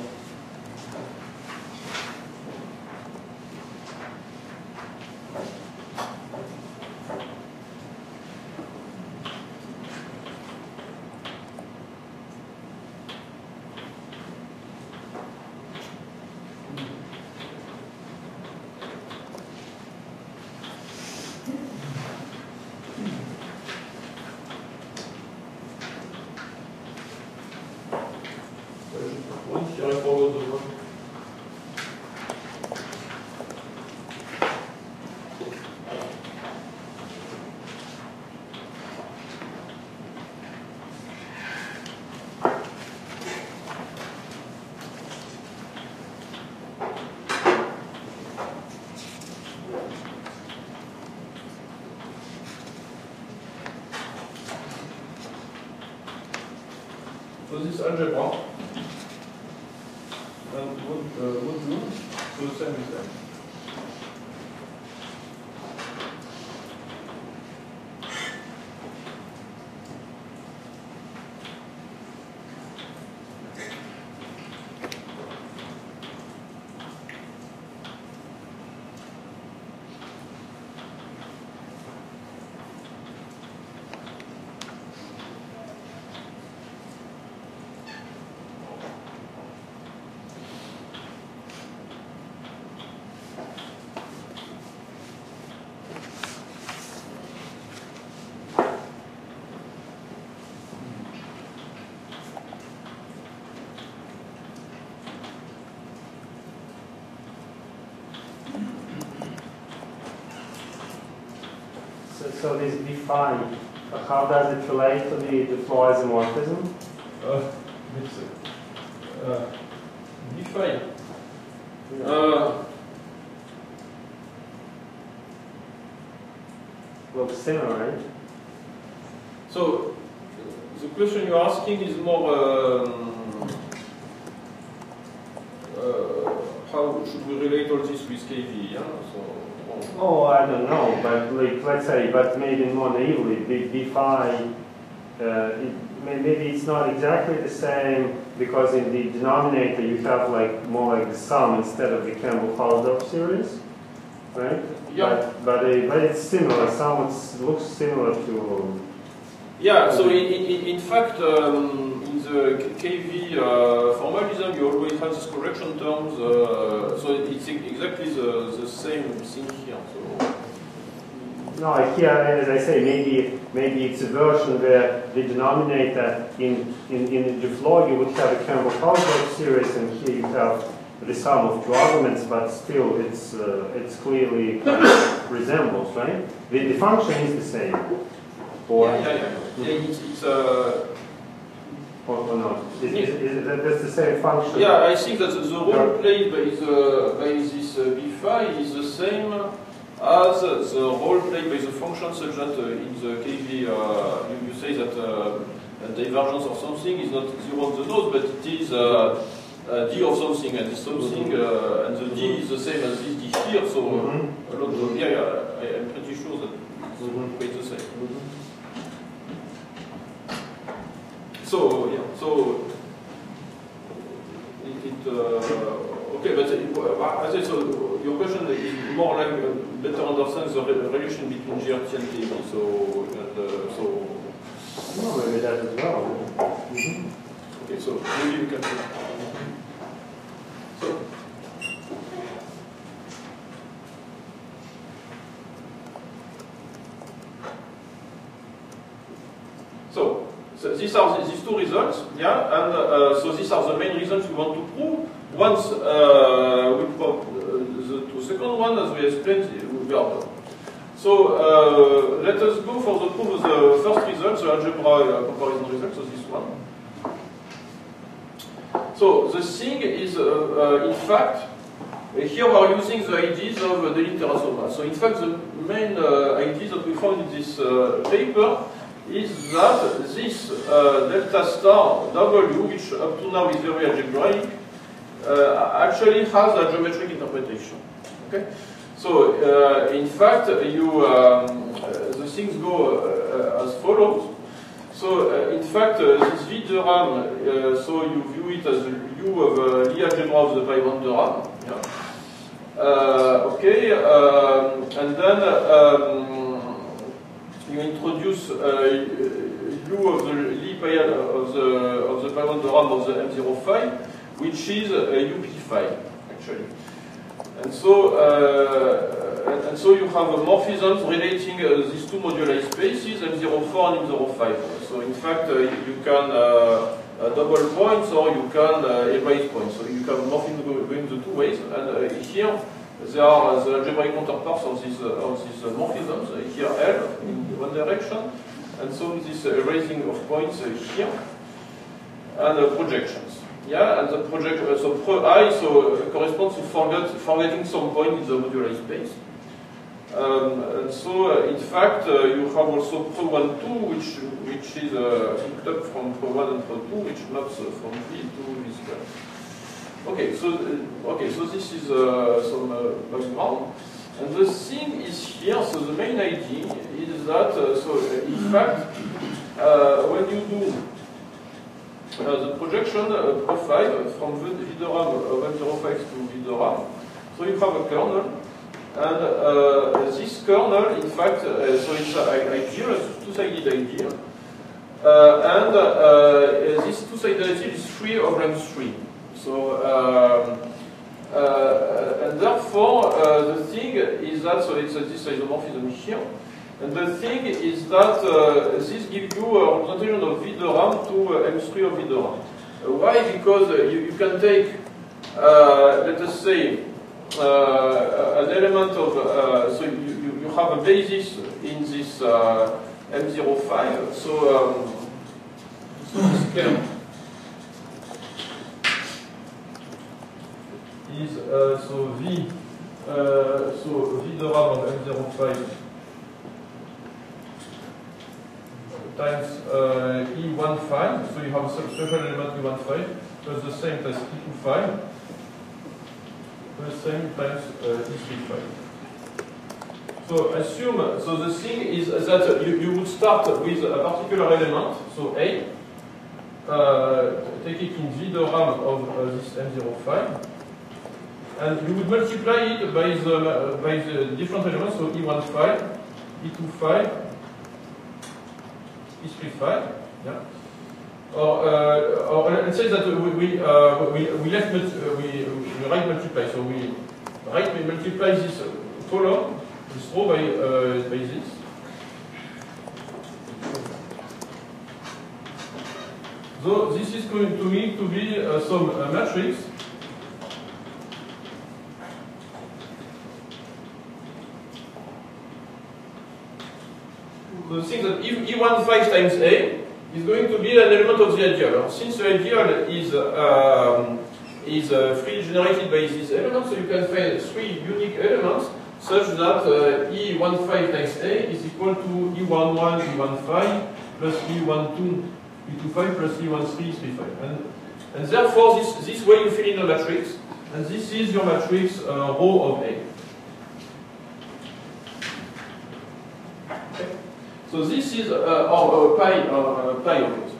So this algebra, and what, uh, what do? So the same is that. So this B phi, how does it relate to the, the flow isomorphism? Uh, uh, B phi. Uh, Looks similar, right? so the question you're asking is more um, uh, how should we relate all this with K V? Yeah? So, Oh, I don't know, but like, let's say, but maybe more naively, B, B phi, uh, it, maybe it's not exactly the same, because in the denominator you have like more like the sum instead of the Campbell-Hausdorff series, right? Yeah. But, but, it, but it's similar, some looks similar to... Yeah, so in, in, in fact, um, in the K V uh, formalism, you always have these correction terms, uh, so it's exactly the, the same thing here. So No, here, as I say, maybe maybe it's a version where the denominator in in in the flow you would have a Campbell-Hausdorff series, and here you have the sum of two arguments, but still it's uh, it's clearly kind of resembles, right? The, the function is the same. Or yeah, yeah, yeah. yeah it's, it's uh, or, or not? Is, is, is that that's the same function? Yeah, I think that the, the role played by the by this uh, B phi is the same as the role played by the function, such that uh, in the K V uh, you, you say that uh, divergence of something is not zero on the node, but it is uh, uh, d of something, and this something, uh, and the d is the same as this d here. So Mm-hmm. a lot of, yeah, yeah, I, I'm pretty sure that it's Mm-hmm. quite the same. Mm-hmm. So yeah, so it, it uh, okay, but it, uh, as I said, your question is more like uh, better understand the re relation between G R T and K V. So and uh, so. No, maybe that as well. Mm-hmm. Okay, so maybe we can. So. So. So these are the, these two results, yeah, and uh, so these are the main reasons we want to prove. Once uh, we prove uh, the, the second one, as we explained, we are done. So uh, let us go for the proof of the first result, the algebra uh, comparison result, so this one. So the thing is, uh, uh, in fact, here we are using the ideas of uh, Deligne-Terrasova. So in fact, the main uh, ideas that we found in this uh, paper is that this uh, delta star W, which up to now is very algebraic, uh, actually has a geometric interpretation. Okay, so uh, in fact, you um, uh, the things go uh, as follows. So uh, in fact, uh, this V de Ram, uh, so you view it as the U of uh, Lie algebra of the pi one de Ram. Yeah. Uh, okay, um, and then. Um, You introduce uh, U of the Lie pi of the of the pi one de Ram of the M zero phi, which is uh, U P phi actually, and so uh, and, and so you have a morphism relating uh, these two moduli spaces M zero four and M zero five. So in fact uh, you can uh, uh, double points or you can uh, erase points. So you can morphism going the two ways, and uh, here. There are uh, the algebraic counterparts of these uh, of these uh, morphisms. Uh, here L in one direction, and so this uh, erasing of points uh, here, and uh, projections. Yeah, and the project uh, so pro I so uh, corresponds to forget forgetting some point in the moduli space. Um, and so uh, in fact uh, you have also pro one two, which which is uh, picked up from pro one and pro two, which maps uh, from V to V square. Okay, so uh, okay, so this is uh, some uh, background, and the thing is here. So the main idea is that uh, so uh, in fact uh, when you do uh, the projection uh, profile from V de Ram of M zero five to V de Ram, so you have a kernel, and uh, this kernel, in fact, uh, so it's an ideal, a two-sided ideal, uh, and uh, this two-sided ideal is three of length three. So, um, uh, and therefore, uh, the thing is that, so it's uh, this isomorphism here, and the thing is that uh, this gives you a representation of V de Ram to uh, M three of V de Ram. Uh, why? Because uh, you, you can take, uh, let us say, uh, an element of, uh, so you, you, you have a basis in this uh, M zero five, so, um, so this term is uh, so V uh, so V de Ram of M zero five times uh, E one phi, so you have a special element E one phi plus the same as E two phi plus the same times uh, E three phi. So assume, so the thing is that you, you would start with a particular element, so A, uh, take it in V de Ram of uh, this M zero phi, and you would multiply it by the, uh, by the different elements, so E one phi, E two phi, E three phi, yeah. Or, uh, or let's say that we, we, uh, we, we left, uh, we, we right multiply, so we right we multiply this column this row by, uh, by this. So this is going to me to be uh, some uh, matrix. So the thing that if E one five times A is going to be an element of the ideal. Since the ideal is um, is uh, freely generated by these elements, so you can find three unique elements such that uh, E one five times A is equal to E one one, E one five plus E one two, E two five plus E one three, E three five. And, and therefore, this, this way you fill in a matrix, and this is your matrix uh, row of A. Okay. So this is uh, our uh, pi, uh, pi of it.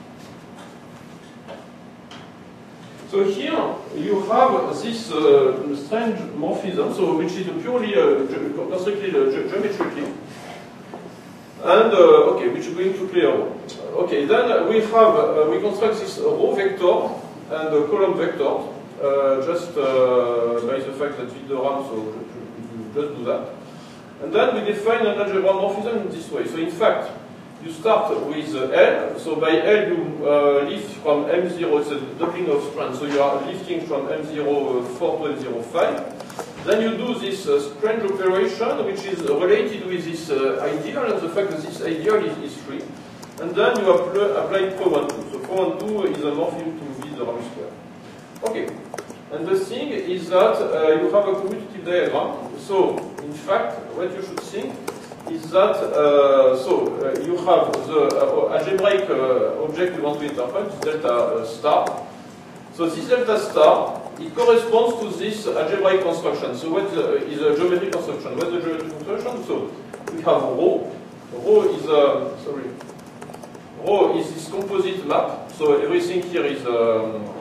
So here you have this uh, strange morphism, so which is purely uh, constructed uh, ge geometrically, and uh, okay, which is going to play a role. Okay, then we have uh, we construct this row vector and a column vector uh, just uh, by the fact that with the RAM, so you just do that. And then we define an algebra morphism in this way. So in fact, you start with uh, L. So by L you uh, lift from M zero, it's a doubling of strands. So you are lifting from M zero four to M zero five. Then you do this uh, strange operation, which is related with this uh, ideal and the fact that this ideal is, is free. And then you apply, apply Pro one two. So Pro one two is a morphism to V the RAM square. Okay. And the thing is that uh, you have a commutative diagram. So, in fact, what you should think is that uh, so uh, you have the uh, algebraic uh, object you want to interpret, delta uh, star. So this delta star, it corresponds to this algebraic construction. So what uh, is a geometric construction? What is the geometric construction? So we have rho. Rho is a sorry. Rho is this composite map. So everything here is. Um,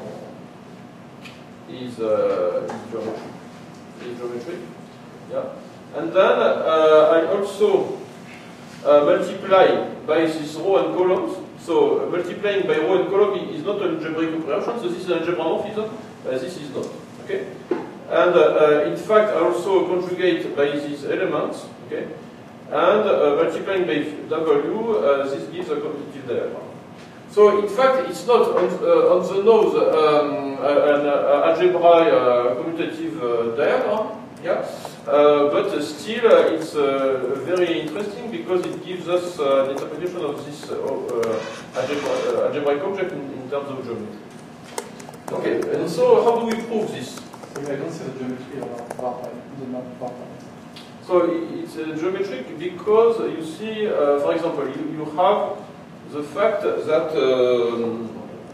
is, uh, is geometry. Is geometry. Yeah. And then uh, I also uh, multiply by this row and columns. So uh, multiplying by row and column is not an algebraic operation, so this is an algebra morphism, uh, this is not. Okay? And uh, uh, in fact, I also conjugate by these elements, okay? And uh, multiplying by W, uh, this gives a commutative diagram. So in fact, it's not on, uh, on the nose um, an uh, algebra uh, commutative uh, diagram, yeah, uh, but uh, still uh, it's uh, very interesting because it gives us uh, an interpretation of this uh, uh, algebra, uh, algebraic object in, in terms of geometry. Okay, and so how do we prove this? I don't see the geometry of bar pi, the map bar pi. So it's uh, geometric because you see, uh, for example, you, you have the fact that um,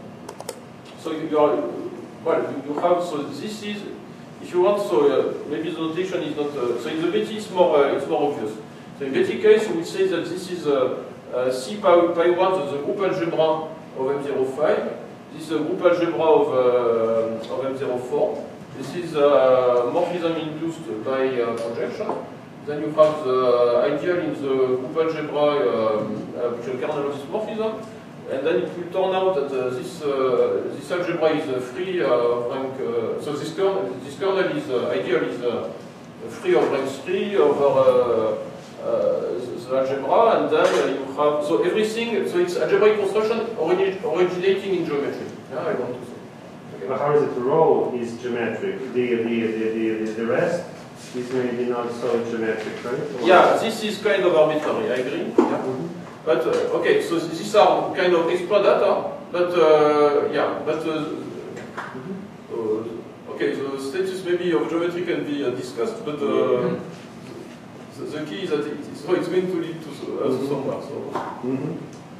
so you are well you have so this is if you want so uh, maybe the notation is not uh, so in the Betti it's more uh, it's more obvious. So in Betti case we say that this is a uh, uh, C pi, pi one the group algebra of M zero five. This is a group algebra of uh, of M zero four. This is uh, morphism induced by uh, projection. Then you have the ideal in the group algebra, um, uh, which is the kernel of this morphism, and then it will turn out that uh, this uh, this algebra is uh, free of rank. Uh, so this kernel, this kernel is uh, ideal is uh, free of rank three over uh, uh, the algebra, and then uh, you have so everything. So it's algebraic construction origi originating in geometry. Yeah, I want to say. Okay. But how is it? Rho is geometric. The the the the, the rest. Is maybe not so geometric, right? Or yeah, this is kind of arbitrary, I agree. Yeah. Mm-hmm. But, uh, okay, so these are kind of extra data, but, uh, yeah, but, uh, mm-hmm. uh, okay, so the status maybe of geometry can be uh, discussed, but uh, mm-hmm. the, the key is that it, so it's going to lead to uh, mm-hmm. somewhere. So. Mm-hmm.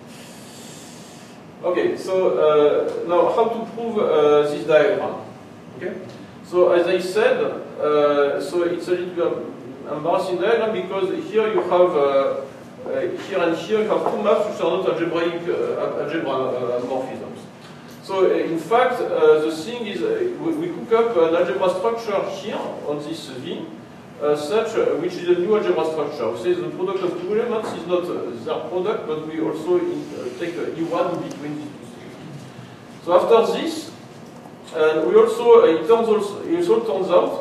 Okay, so uh, now how to prove uh, this diagram? Okay, so as I said, uh, so it's a little embarrassing diagram because here you have uh, uh, here and here you have two maps which are not algebraic uh, algebra uh, morphisms. So uh, in fact, uh, the thing is uh, we, we cook up an algebra structure here on this V. Uh, such uh, which is a new algebra structure. We say the product of two elements is not uh, their product, but we also in, uh, take uh, E one between these two things. So after this, uh, we also uh, it turns also it also turns out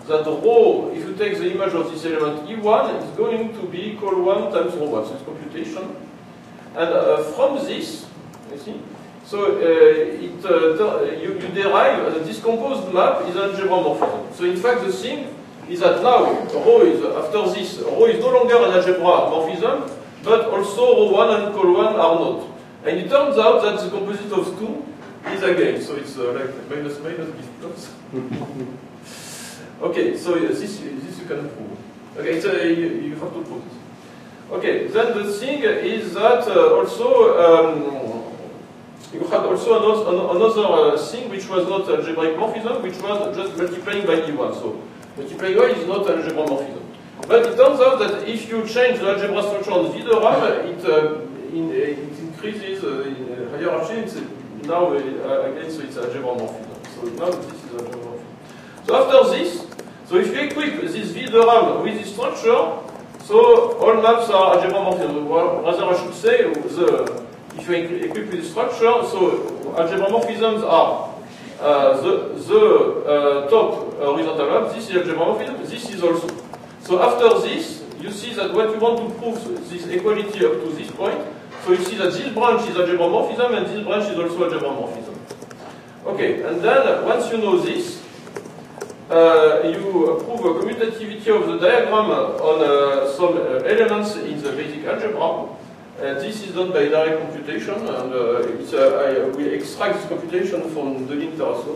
that rho, if you take the image of this element E one, is going to be equal one times rho one, so it's computation. And uh, from this, you see, so uh, it, uh, you, you derive the discomposed map is an algebra morphism. So in fact the thing is that now rho is, after this, rho is no longer an algebra morphism, but also rho one and col one are not. And it turns out that the composite of two is again, so it's uh, like minus minus gives plus. Okay, so uh, this, this you can prove. Okay, so you, you have to prove this. Okay, then the thing is that uh, also um, you had also another, another uh, thing which was not algebraic morphism, which was just multiplying by E one. So multiplying by is not algebra morphism. But it turns out that if you change the algebra structure on the ram, it, uh, in, uh, it increases uh, in uh, hierarchy. It's now uh, again, so it's algebra morphism. So now this is algebra morphism. So after this, so if you equip this V de ram with this structure, so all maps are algebra morphism. Well, rather, I should say, the, if you equip with the structure, so algebra morphisms are uh, the, the uh, top horizontal map. This is algebra morphism. This is also. So after this, you see that what you want to prove this equality up to this point. So you see that this branch is algebra morphism and this branch is also algebra morphism. Okay, and then once you know this, Uh, you prove a commutativity of the diagram on uh, some uh, elements in the basic algebra. Uh, this is done by direct computation, and uh, it's, uh, I will extract this computation from the Interasso.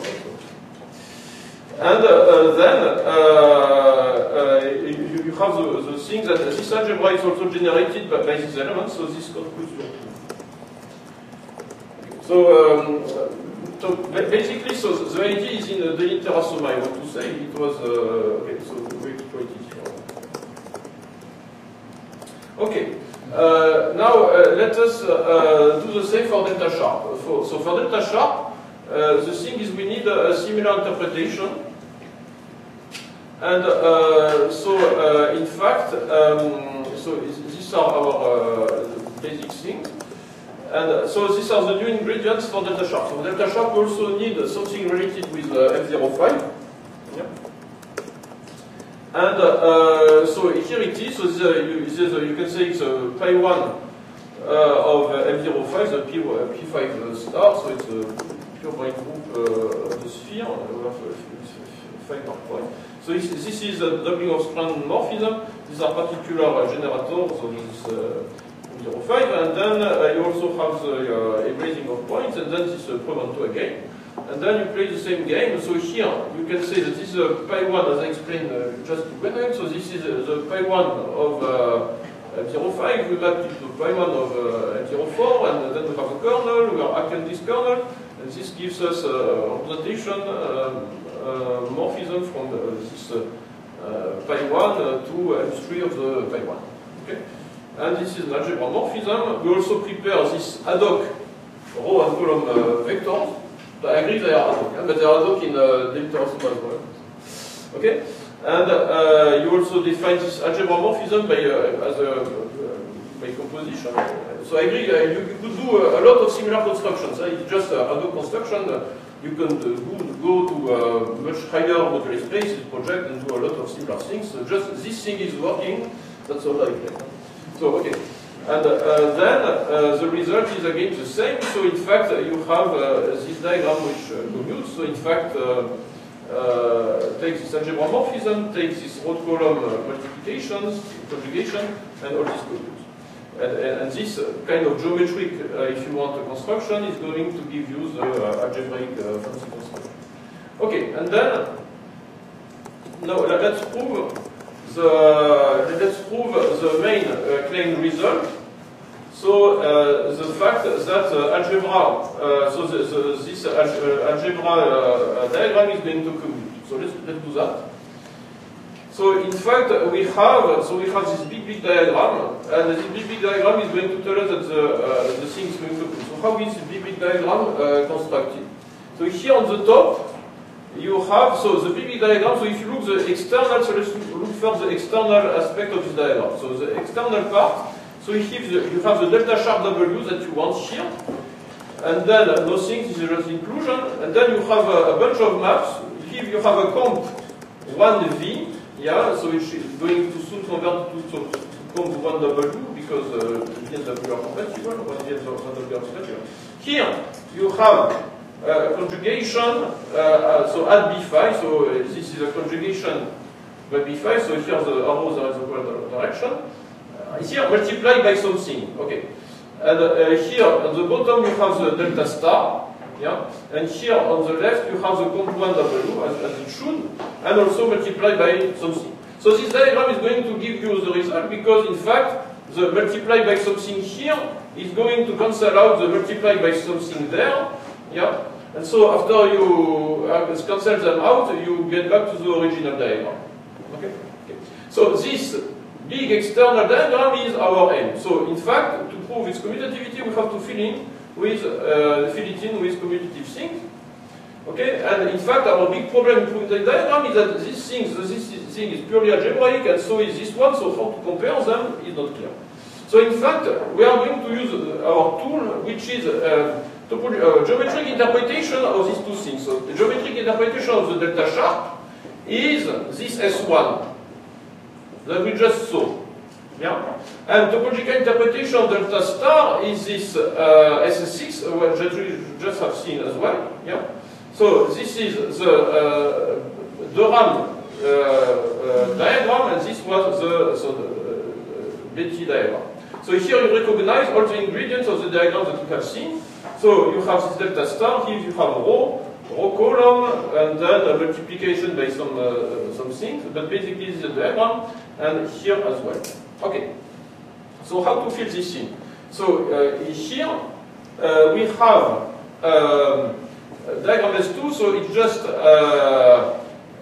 And uh, then uh, uh, you, you have the, the thing that this algebra is also generated by, by these elements, so this concludes your proof. So. Um, So basically, so the idea is in the Interasso, I want to say. It was, uh, okay, so we exploit it here. Okay, uh, now uh, let us uh, do the same for delta sharp. For, so for delta sharp, uh, the thing is we need a, a similar interpretation. And uh, so, uh, in fact, um, so these are our uh, basic things. And uh, so these are the new ingredients for delta sharp. So delta sharp we also need something related with uh, F zero five. Yeah. And uh, so here it is. So the, you, this, uh, you can say it's a pi one uh, of uh, F zero five, the P, uh, P five star. So it's a pure point group uh, of the sphere. We have five mark point. So this, this is a doubling of strand morphism. These are particular uh, generators. So this uh, zero five, and then uh, you also have the uh, erasing of points, and then this uh, probe on two again. And then you play the same game. So here you can say that this is a pi one, as I explained uh, just to Gwendolen. So this is uh, the pi one of uh, F zero five. We map it to pi one of uh, F zero four, and then we have a kernel. We are acting this kernel, and this gives us a representation um, uh, morphism from uh, this uh, uh, pi one uh, to M three of the pi one. Okay. And this is an algebra morphism. We also prepare this ad hoc row and column uh, vectors. I agree they are ad hoc, yeah, but they are ad hoc in uh, the Interasso as well. Okay? And uh, you also define this algebra morphism by, uh, as a, uh, by composition. So I agree, uh, you, you could do uh, a lot of similar constructions. Uh, it's just uh, ad hoc construction. Uh, you can uh, go, go to a much higher modular space, project, and do a lot of similar things. So just this thing is working. That's all I can. So, okay. And uh, then uh, the result is again the same. So, in fact, uh, you have uh, this diagram which uh, commutes. So, in fact, uh, uh, takes this algebra morphism, takes this row column uh, multiplications, conjugation, and all this commutes. And, and, and this uh, kind of geometric, uh, if you want a construction, is going to give you the uh, algebraic uh, fancy construction. Okay, and then, now let's prove. The, let's prove the main uh, claimed result. So uh, the fact that uh, algebra, uh, so the, the, this uh, algebra uh, diagram is going to commute. So let's, let's do that. So in fact we have so we have this big big diagram, and this big big diagram is going to tell us that the uh, the thing is going to commute. So how is this big big diagram uh, constructed? So here on the top. You have, so the big big diagram, so if you look the external, so let's look first the external aspect of this diagram. So the external part, so you have the, you have the delta sharp W that you want here, and then nothing, this is just inclusion, and then you have a, a bunch of maps. Here you have a comp one V, yeah, so which is going to soon convert to, to, to come to one W because uh, V and W are compatible, one V and one W are compatible. Here you have uh, conjugation, uh, uh, so at B phi, so uh, this is a conjugation by B phi, so here the arrows are in the correct direction. Uh, here multiplied by something, okay. And uh, here at the bottom you have the delta star, yeah, and here on the left you have the compound W as, as it should, and also multiplied by something. So this diagram is going to give you the result because in fact the multiplied by something here is going to cancel out the multiplied by something there, yeah, and so after you uh, cancel them out you get back to the original diagram. Okay? Okay. So this big external diagram is our aim. So in fact, to prove its commutativity, we have to fill in with uh, fill it in with commutative things. Okay, and in fact, our big problem in proving the diagram is that these things, this thing is purely algebraic, and so is this one. So how to compare them is not clear. So in fact, we are going to use our tool, which is uh, uh, geometric interpretation of these two things. So the geometric interpretation of the delta sharp is this S one that we just saw. Yeah? And topological interpretation of delta star is this uh, S six, uh, which we just have seen as well. Yeah? So this is the uh, Durham uh, uh, diagram, and this was the, so the uh, Betti diagram. So here you recognize all the ingredients of the diagram that we have seen. So you have this delta star, here you have rho, row column, and then a multiplication by some uh, some things, but basically this is the diagram, and here as well. Okay, so how to fill this in? So uh, here uh, we have um, diagram S two, so it's just uh,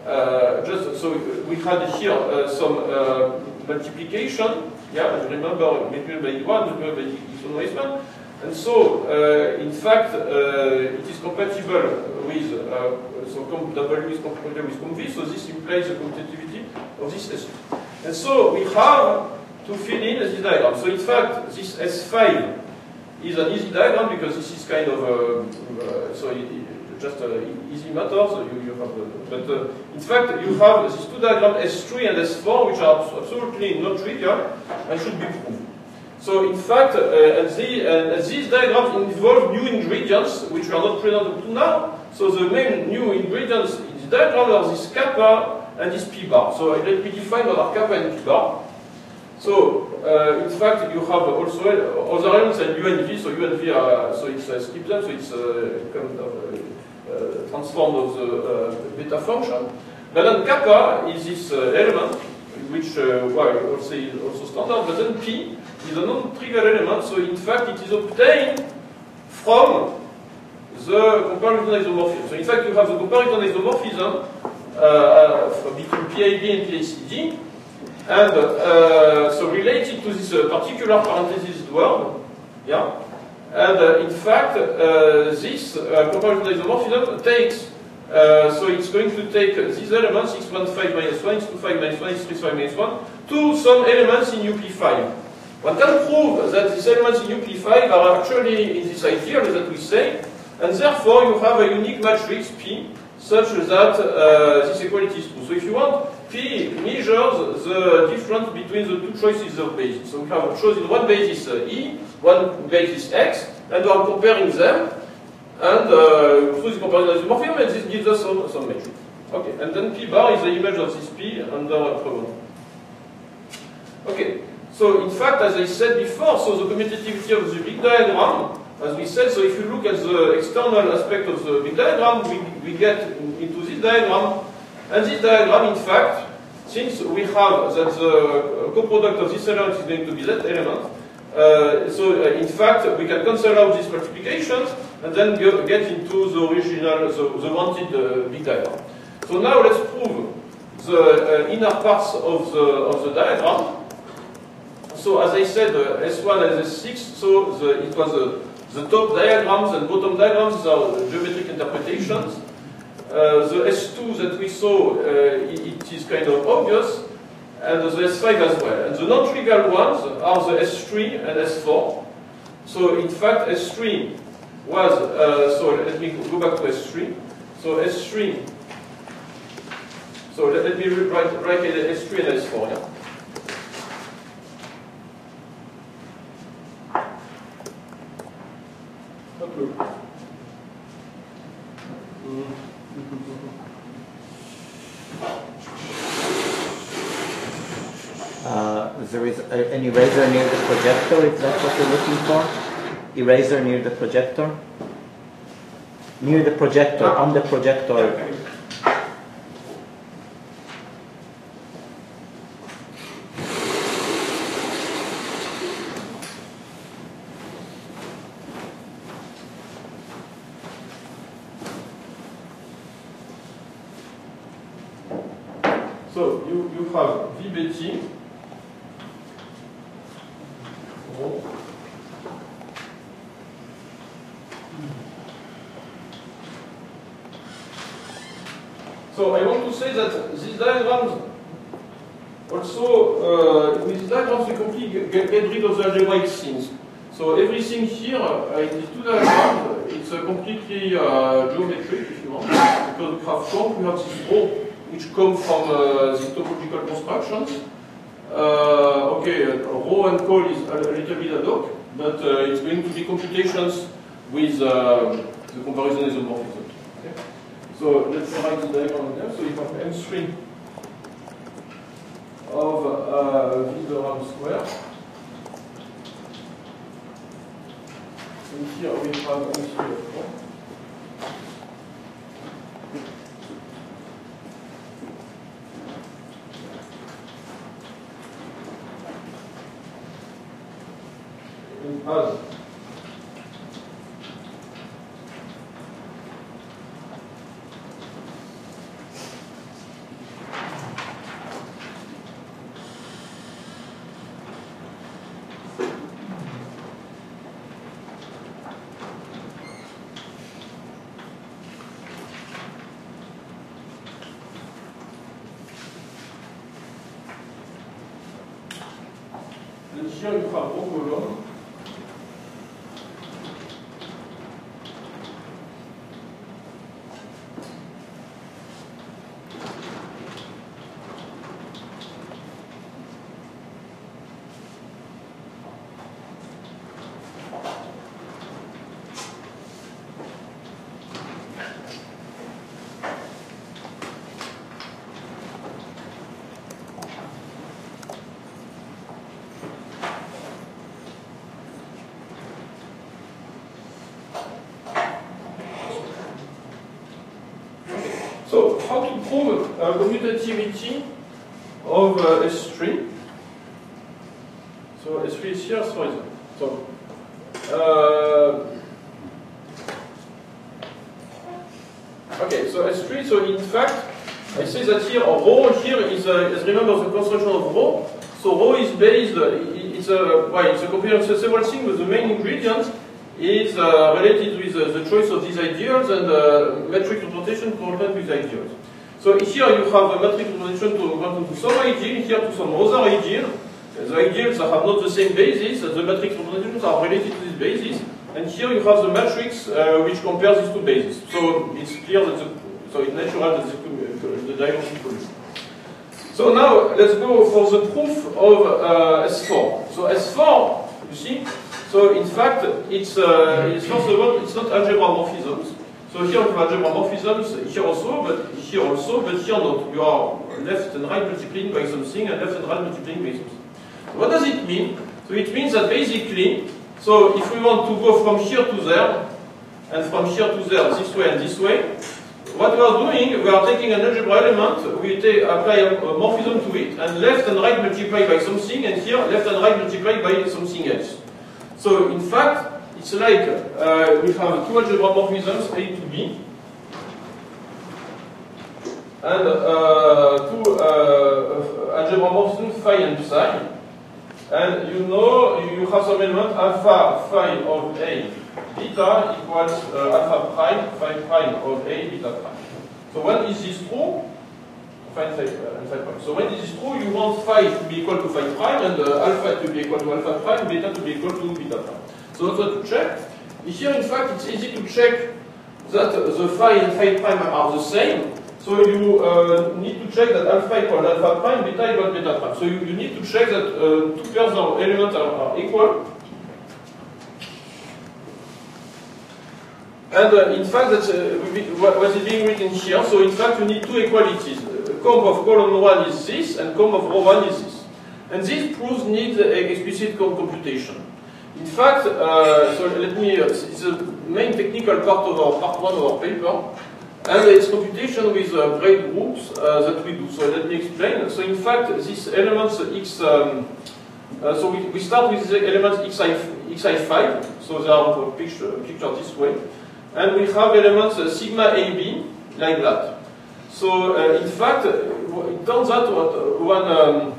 uh, just so we had here uh, some uh, multiplication. Yeah, remember multiplied by one, multiplied by X one minus one. And so, uh, in fact, uh, it is compatible with, uh, so W is compatible with COM-V, so this implies the commutativity of this S two. And so, we have to fill in this diagram. So, in fact, this S five is an easy diagram because this is kind of, uh, uh, so it, it just uh, easy matter, so you, you have, uh, but uh, in fact, you have these two diagrams, S three and S four, which are absolutely non-trivial and should be proved. So in fact, uh, and, the, uh, these diagrams involve new ingredients which are not present up to now. So the main new ingredients in this diagram are this kappa and this p bar. So let me define what are kappa and p bar. So uh, in fact, you have also other elements and U and V. So U and V are so it's uh, skip them. So it's uh, kind of uh, uh, transformed of the uh, beta function. But then kappa is this uh, element which uh, well, also is also standard. But then p is a non-trivial element, so in fact it is obtained from the comparison isomorphism. So in fact you have the comparison isomorphism uh, between P I B and P I C D, and uh, so related to this uh, particular parenthesis word, yeah. And uh, in fact uh, this uh, comparison isomorphism takes, uh, so it's going to take these elements x one five minus one, x two five minus one, x three five minus one, to some elements in U P five. One can prove that these elements in U P five are actually in this ideal that we say, and therefore you have a unique matrix P such that uh, this equality is true. So if you want, P measures the difference between the two choices of basis. So we have chosen one basis uh, E, one basis X, and we are comparing them, and uh, through the comparison isomorphism, and this gives us some, some matrix. Okay, and then P bar is the image of this P under a problem. Okay. So in fact, as I said before, so the commutativity of the big diagram, as we said, so if you look at the external aspect of the big diagram, we, we get into this diagram, and this diagram, in fact, since we have that the coproduct of this element is going to be that element, uh, so uh, in fact, we can cancel out these multiplications, and then go, get into the original, the, the wanted uh, big diagram. So now let's prove the uh, inner parts of the, of the diagram. So as I said, uh, S one and S six, so the, it was uh, the top diagrams and bottom diagrams are geometric interpretations. Uh, the S two that we saw, uh, it, it is kind of obvious, and the S five as well. And the non-trivial ones are the S three and S four. So in fact, S three was, uh, so let me go back to S three. So S three So let, let me write, write S three and S four. Yeah? Okay. Mm. Uh, there is a, an eraser near the projector, if that's what you're looking for. Eraser near the projector. Near the projector, Ah. on the projector. Okay. So you, you have V B T. Rho. So I want to say that these diagrams also, uh, with these diagrams we completely get, get rid of the algebraic things. So everything here uh, in these two diagrams, it's uh, completely uh, geometric if you want, because we have form, we have this rho which come from uh, these topological constructions. Uh, okay, uh, rho and col is a, a little bit ad hoc, but uh, it's going to be computations with uh, the comparison isomorphism. Okay? So let's write the diagram again. So you have M three of uh, V the RAM square. And here we have M three of four. And as and here you have rho column. So how to prove uh, commutativity of uh, S three? So S three is here, so is it? So uh, okay, so S three. So in fact, I say that here rho here is, uh, is remember the construction of rho. So rho is based. Uh, it's a well, it's a comparison of several things, but the main ingredient is uh, related with uh, the choice of these ideals and uh, metric representation corresponding with ideals. So here you have a metric representation to correspond to some ideal, here to some other ideal. The ideals have not the same basis, the metric representations are related to this basis, and here you have the matrix uh, which compares these two bases. So it's clear that the, so it's natural that the, the diagram is equal. So now let's go for the proof of uh, S four. So S four, you see. So in fact, it's, uh, it's first of all, it's not algebra morphisms. So here you have algebra morphisms, here also, but here also, but here not. You are left and right multiplying by something, and left and right multiplying by something. So what does it mean? So it means that basically, so if we want to go from here to there, and from here to there, this way and this way, what we are doing, we are taking an algebra element, we take, apply a, a morphism to it, and left and right multiply by something, and here left and right multiply by something else. So in fact, it's like uh, we have two algebra morphisms, A to B, and uh, two uh, algebra morphisms, phi and psi. And you know you have some element alpha phi of A beta equals uh, alpha prime phi prime of A beta prime. So when is this true? Phi and phi, uh, and phi prime. So when is this true? You want phi to be equal to phi prime and uh, alpha to be equal to alpha prime, beta to be equal to beta prime. So that's what to check. Here, in fact, it's easy to check that the phi and phi prime are the same. So you uh, need to check that alpha equals alpha prime, beta equals beta prime. So you, you need to check that uh, two pairs of elements are, are equal. And uh, in fact, that's uh, what is being written here. So in fact, you need two equalities. Uh, comp of column one is this, and comp of row one is this. And this proofs need uh, explicit comp computation. In fact, uh, so let me, uh, it's the main technical part of our part one of our paper, and it's computation with uh, grade groups uh, that we do. So let me explain. So in fact, these elements x, um, uh, so we, we start with the elements xi, xi five, so they are pictured, pictured this way. And we have elements uh, sigma A B, like that. So, uh, in fact, it turns out what uh, one, um,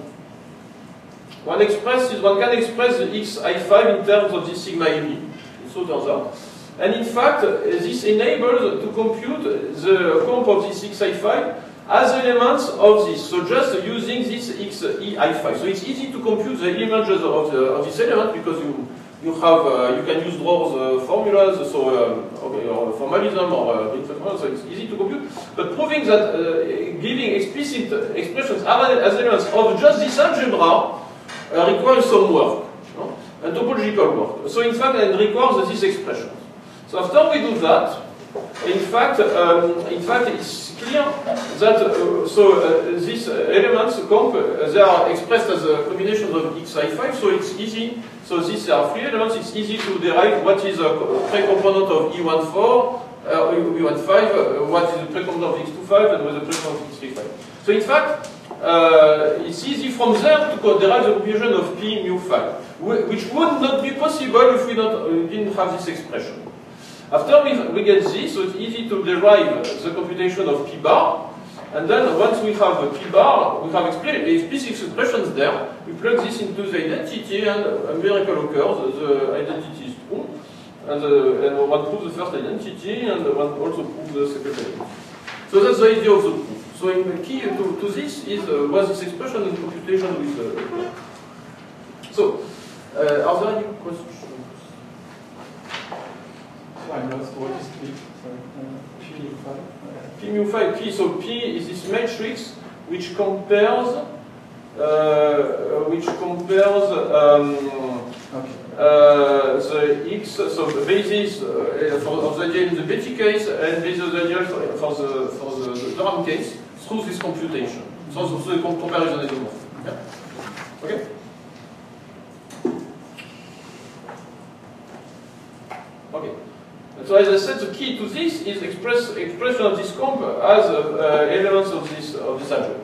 one, expresses, one can express the x I five in terms of this sigma A B. So it turns out. And in fact, uh, this enables to compute the comp of this x I five as elements of this. So just using this x E I five. So it's easy to compute the images of, the, of this element because you You have, uh, you can use Draw's uh, formulas, so uh, okay, or formalism or uh, so it's easy to compute. But proving that uh, giving explicit expressions as elements of just this algebra uh, requires some work, no? And topological work. So in fact, it requires these expressions. So after we do that, in fact, um, in fact, it's clear that uh, so uh, these elements comp uh, they are expressed as a combination of x I five. So it's easy. So these are three elements. It's easy to derive what is a pre-component of E fourteen, uh, E fifteen, uh, what is the pre-component of x twenty-five, and what is the pre-component of x thirty-five. So in fact, uh, it's easy from there to derive the computation of P mu five, which would not be possible if we not, uh, didn't have this expression. After we, we get this, so it's easy to derive the computation of P bar. And then once we have a P bar, we have explicit expressions there, we plug this into the identity and a miracle occurs, the identity is true. And, the, and one proves the first identity and one also proves the second identity. So that's the idea of the proof. So in the key to, to this is uh, was this expression in computation with uh, so uh, are there any questions? I'm lost. What is P? Sorry. Uh, P mu five? P mu five, P, so P is this matrix which compares, uh, which compares um, Okay. uh, the X, so the basis uh, for of the ideal in the Betty case and basis of the ideal for, for the for the, the Durham case through this computation. So, so the comparison is more. Yeah. Okay. Okay. So as I said, the key to this is express expression of this comp as uh, uh, elements of this of this algebra.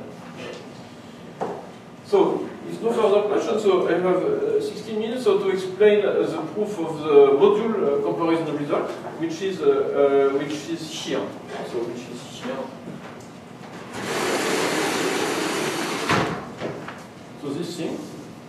So, if no further questions, so I have uh, sixteen minutes so to explain uh, the proof of the module uh, comparison result, which is uh, uh, which is here. So which is here. So this thing.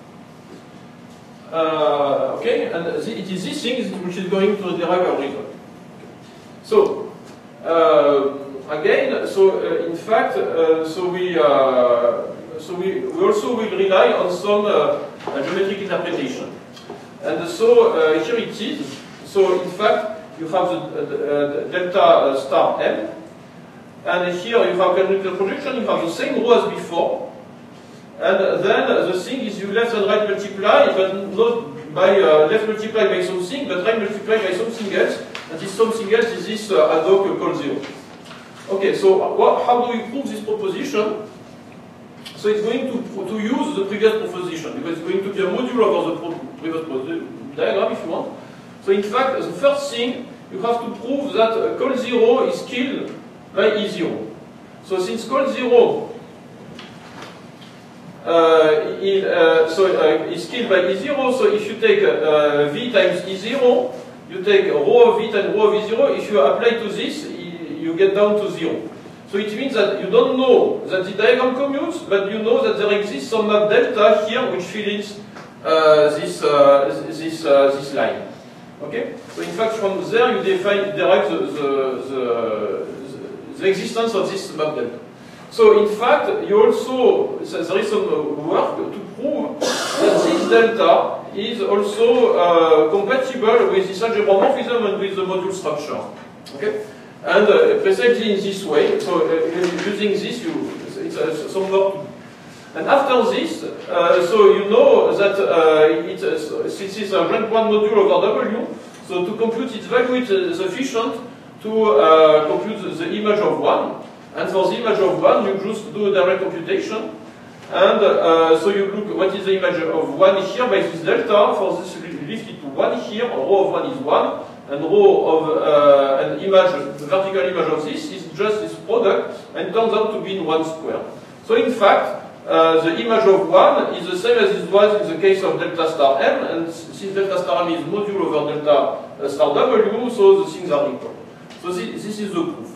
Uh, okay, and the, it is this thing which is going to derive our result. So, uh, again, so uh, in fact, uh, so we uh, so we, we also will rely on some uh, geometric interpretation. And so uh, here it is. So in fact, you have the, the, the delta star m, and here you have canonical projection. You have the same row as before, and then the thing is you left and right multiply, but not by uh, left multiply by something, but right multiply by something else. And this something else is this uh, ad hoc called zero. Okay, so what, how do we prove this proposition? So it's going to, to use the previous proposition, because it's going to be a module over the previous diagram if you want. So in fact, the first thing, you have to prove that uh, call zero is killed by E zero. So since call zero uh, is, uh, so, uh, is killed by E zero, so if you take uh, V times E zero, you take rho of it and rho of E zero, if you apply to this, you get down to zero. So it means that you don't know that the diagram commutes, but you know that there exists some map delta here which fills uh, this, uh, this, uh, this line. Okay? So in fact from there you define, derive the, the, the, the existence of this map delta. So in fact, you also, there is some work to prove that this delta is also uh, compatible with this algebra morphism and with the module structure. Okay? And uh, precisely in this way, so uh, using this, you, it's uh, some more. And after this, uh, so you know that uh, it, uh, since it's a rank one module over W, so to compute its value, it is sufficient to uh, compute the, the image of one. And for the image of one, you just do a direct computation. And uh, so you look what is the image of one here by this delta. For this, lift it to one here. A row of one is one, and row of uh, an image, the vertical image of this is just this product, and turns out to be in one square. So in fact, uh, the image of one is the same as it was in the case of delta star m, and since delta star m is module over delta star w, so the things are equal. So this, this is the proof.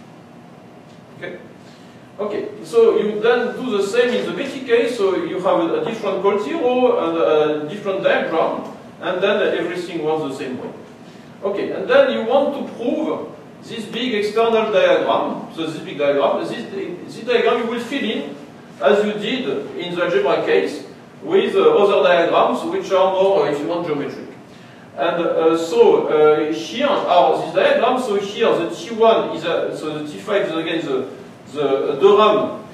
Okay. Okay, so you then do the same in the Betti case, so you have a, a different call zero and a different diagram, and then everything works the same way. Okay, and then you want to prove this big external diagram, so this big diagram, this, this diagram you will fill in, as you did in the algebra case, with uh, other diagrams which are more, uh, if you want, geometric. And uh, so uh, here are these diagrams, so here the T one is, a, so the T five is again the the Durham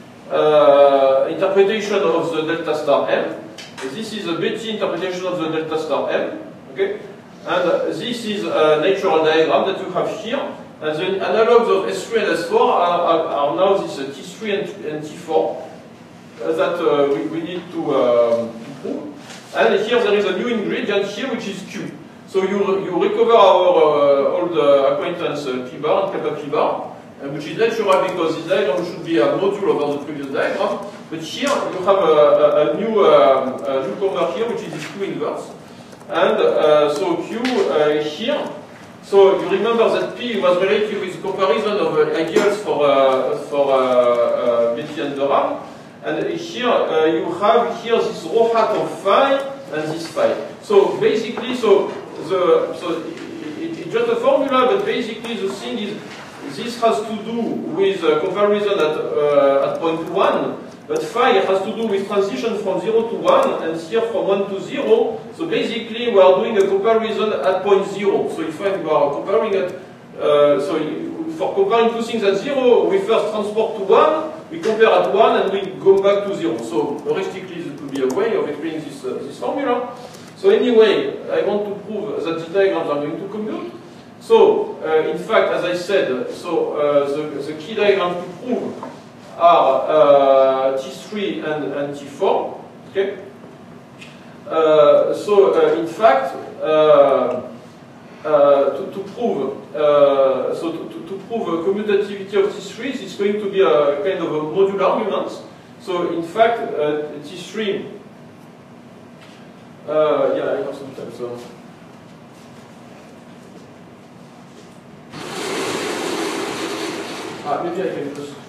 uh, interpretation of the delta star m. This is a Betti interpretation of the delta star m. Okay, and uh, this is a natural diagram that you have here. And the analogs of S three and S four are, are, are now this uh, T three and, and T four uh, that uh, we, we need to, um, to prove. And here there is a new ingredient here, which is Q. So you you recover our uh, old uh, acquaintance uh, P bar and kappa P bar. Uh, which is natural because this diagram should be a module over the previous diagram. But here you have a, a, a new um, a newcomer here, which is this Q inverse. And uh, so Q uh, here, so you remember that P was related with comparison of uh, ideals for, uh, for uh, uh, Betti and Durham. And here uh, you have here this rho hat of phi and this phi. So basically, so, the, so it, it's just a formula, but basically the thing is, this has to do with uh, comparison at, uh, at point one, but phi has to do with transition from zero to one, and here from one to zero. So basically, we are doing a comparison at point zero. So if we are comparing at, uh, so you, for comparing two things at zero, we first transport to one, we compare at one, and we go back to zero. So heuristically, it would be a way of explaining this, uh, this formula. So anyway, I want to prove that the diagrams are going to commute. So, uh, in fact, as I said, so uh, the, the key diagrams to prove are uh, T three and, and T four. Okay. Uh, so, uh, in fact, uh, uh, to, to prove uh, so to, to, to prove a commutativity of T three, it's going to be a kind of a modular argument. So, in fact, uh, T three. Uh, yeah, I have some time. So. Ah, maybe I can just.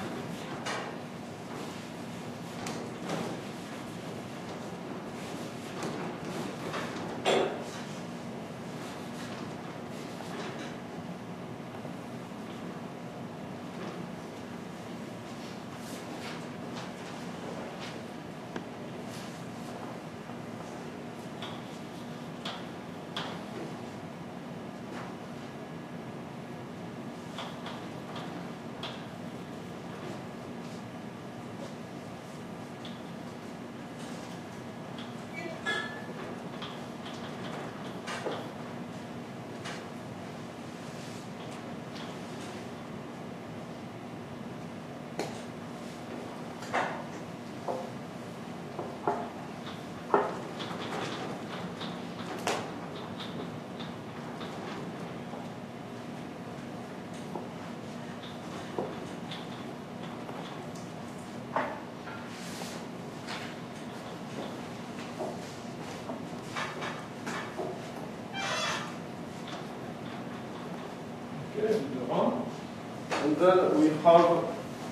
And then we have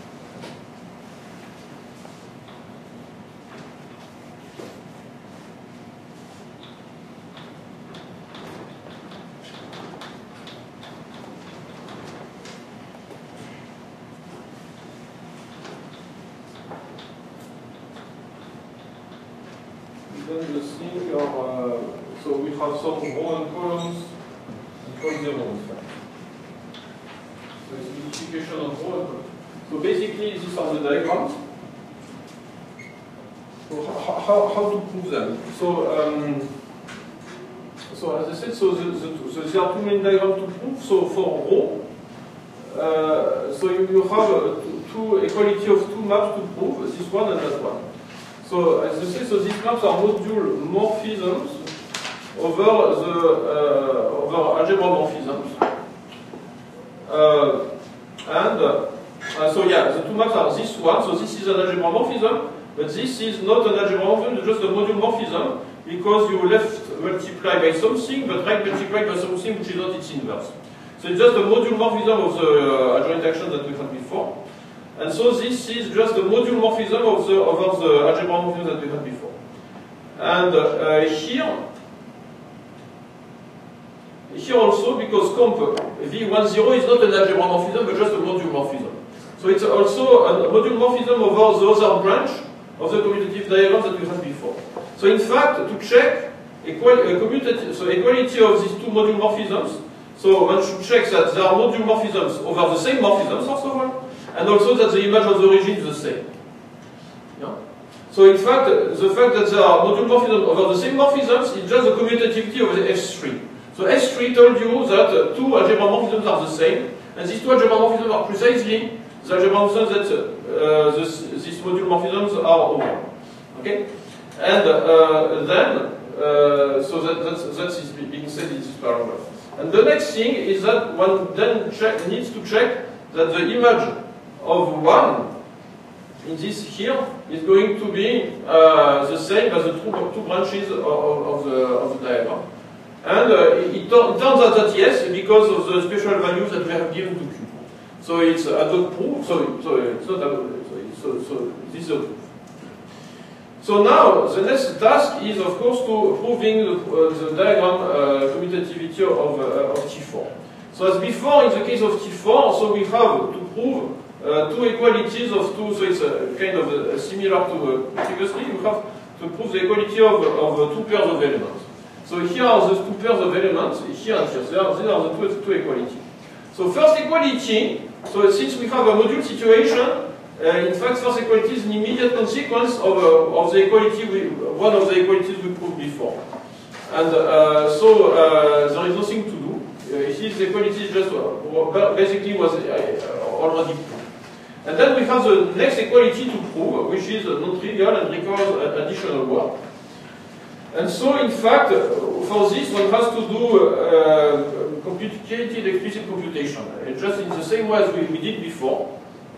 then the thing are, uh, so we have some row and columns and call zero in fact. So it's multiplication of rho and column. So basically, these are the diagrams. So how, how, how to prove them? So, um, so as I said, so, the, the, so there are two main diagrams to prove. So for rho, uh, so you, you have uh, two, two equality of two maps to prove, this one and that one. So as I said, so these maps are module morphisms over the uh, over algebra morphisms. Uh, and uh, so yeah, the two maps are this one. So this is an algebra morphism. But this is not an algebra morphism, it's just a module morphism, because you left multiply by something, but right multiply by something which is not its inverse. So it's just a module morphism of the uh, adjoint action that we had before. And so this is just a module morphism of the, over the algebra morphism that we had before. And uh, here, here also, because comp V one zero is not an algebra morphism, but just a module morphism. So it's also a module morphism over the other branch of the commutative diagram that we had before. So in fact, to check equal, uh, commutative, so equality of these two module morphisms, so one should check that there are module morphisms over the same morphisms, first of all, and also that the image of the origin is the same. Yeah? So in fact, the fact that there are module morphisms over the same morphisms is just the commutativity of the S three. So S three told you that uh, two algebra morphisms are the same, and these two algebra morphisms are precisely the algebra morphisms that uh, this, these module morphisms are over. Okay? And uh, then, uh, so that, that's, that is being said in this paragraph. And the next thing is that one then check, needs to check that the image of one in this here is going to be uh, the same as the two, two branches of, of, the, of the diagram. And uh, it, it turns out that yes, because of the special values that we have given to Q. So it's ad hoc proof, so, so it's not ad hoc, so, so this is a proof. So now, the next task is, of course, to proving the, uh, the diagram uh, commutativity of, uh, of T four. So as before, in the case of T four, so we have to prove uh, two equalities of two, so it's a kind of a, a similar to uh, previously, we have to prove the equality of, of uh, two pairs of elements. So here are the two pairs of elements, here and here, so these are the two, two equalities. So first equality, so since we have a module situation, Uh, in fact, first equality is an immediate consequence of, uh, of the equality, we, one of the equalities we proved before. And uh, so uh, there is nothing to do. Uh, this equality is just uh, basically was uh, already proved. And then we have the next equality to prove, which is non-trivial and requires additional work. And so, in fact, for this one has to do uh, complicated explicit computation, uh, just in the same way as we, we did before.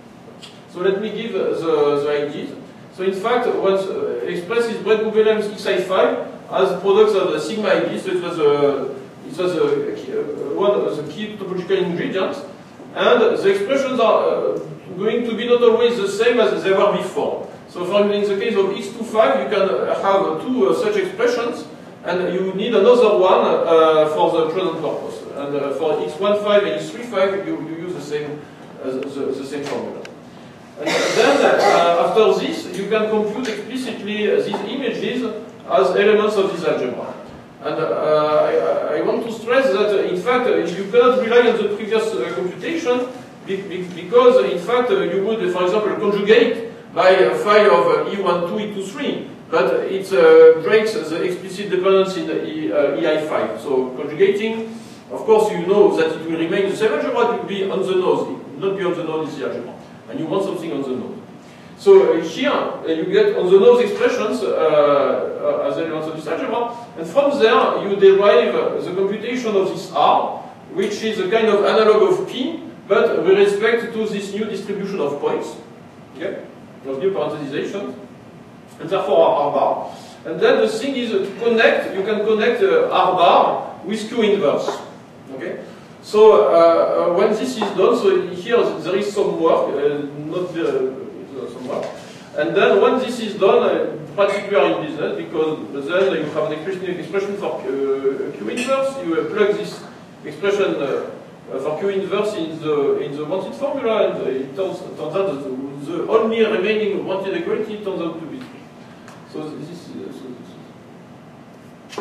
So let me give uh, the, the ideas. So in fact, what uh, expresses Brett-Gouvelem's X I five as products of the sigma I D. So it was, a, it was a, a, one of the key topological ingredients. And the expressions are uh, going to be not always the same as they were before. So for example, in the case of X twenty-five, you can have two uh, such expressions, and you need another one uh, for the present purpose. And uh, for X fifteen and X thirty-five, you, you use the same, uh, the, the same formula. And then, uh, after this, you can compute explicitly uh, these images as elements of this algebra. And uh, I, I want to stress that, uh, in fact, uh, you cannot rely on the previous uh, computation be be because, uh, in fact, uh, you would, uh, for example, conjugate by a phi of uh, E twelve, E twenty-three, but it uh, breaks the explicit dependence in E, uh, E I five. So conjugating, of course, you know that it will remain the same algebra, it will be on the node, not be on the node is the algebra. And you want something on the node. So uh, here uh, you get on the node expressions uh, uh, as elements of this algebra, and from there you derive uh, the computation of this R, which is a kind of analog of P, but with respect to this new distribution of points, okay, of new parenthesization, and therefore R bar. And then the thing is to connect. You can connect uh, R bar with Q inverse, okay. So uh, when this is done, so here there is some work, uh, not uh, some work, and then when this is done, uh, particularly in business, because then you have an expression, expression for uh, Q inverse, you uh, plug this expression uh, for Q inverse in the in the wanted formula, and it turns, turns out that the, the only remaining wanted equality turns out to be three. So this is. Uh, so this is.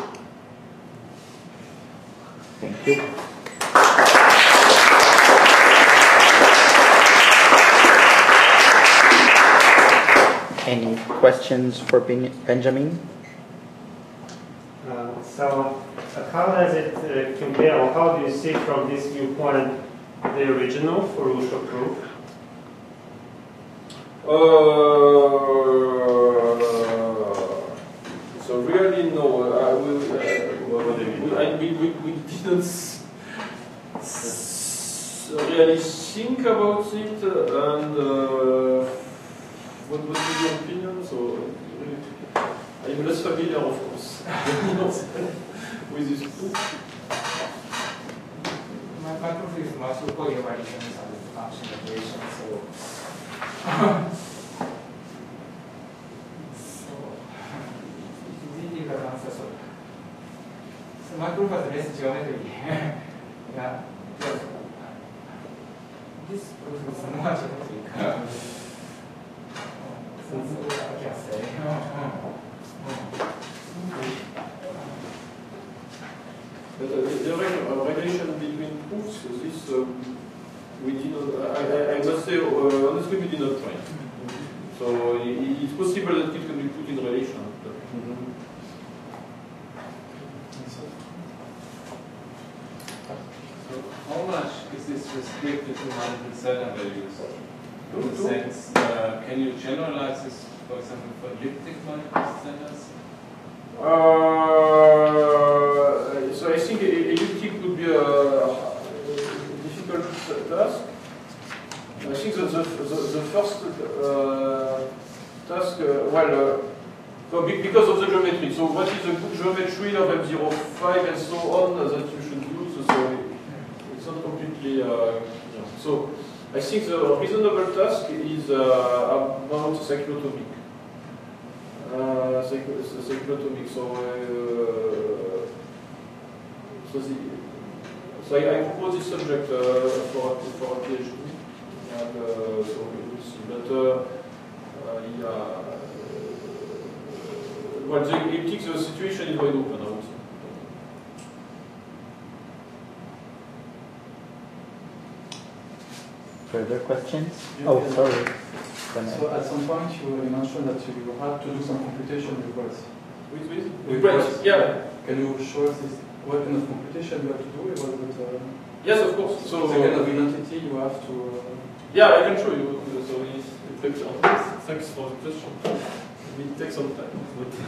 Thank you. Any questions for Ben- Benjamin? Uh, so, uh, how does it uh, compare, or how do you see from this viewpoint the original Furushka proof? Uh, so really, no. I will. Uh, What do you mean? we, I, we, we, we didn't s- s- really think about it, uh, and uh, what would be your opinion? So, uh, I'm less familiar, of course, with this proof. My, my proof is multiple evaluations of the function equation, so. so, it's easy to answer. So, so my proof has less geometry. yeah. So, this proof is more geometric. so, so I can say. But uh, the uh, relation between proofs, this um, we did not, I, I, I must say, uh, honestly, we did not try. So it, it's possible that it can be put in relation. Mm-hmm. So how much is this restricted to multiple Zelda values? In To- the to- sense, uh, can you generalize this, for example, for elliptic multiple Zeldas? Uh, so I think elliptic would be a, a difficult task. I think that the, the, the first uh, task, uh, well, uh, so be- because of the geometry. So what is the good geometry of M zero five and so on that you should use? So it's not completely uh, clear. So I think the reasonable task is uh, about cyclotomic. Uh, cycl cyclotomic. So, uh, so, the, so I, I propose this subject uh, for for a PhD, and uh, so we will see. But uh, uh, yeah, uh, well, the elliptic, the situation is wide open, I would say. Further questions? Yeah, Oh, yeah. sorry. Go ahead. So at some point you you mentioned that you had to do some computation with words. With, with? With Right, words. yeah. Can you show us this, what kind of computation you have to do? Was it, uh, Yes, of course. So, the kind of identity you have to... Uh, yeah, I can show you. So it's, it takes, thanks for the question. It takes some time.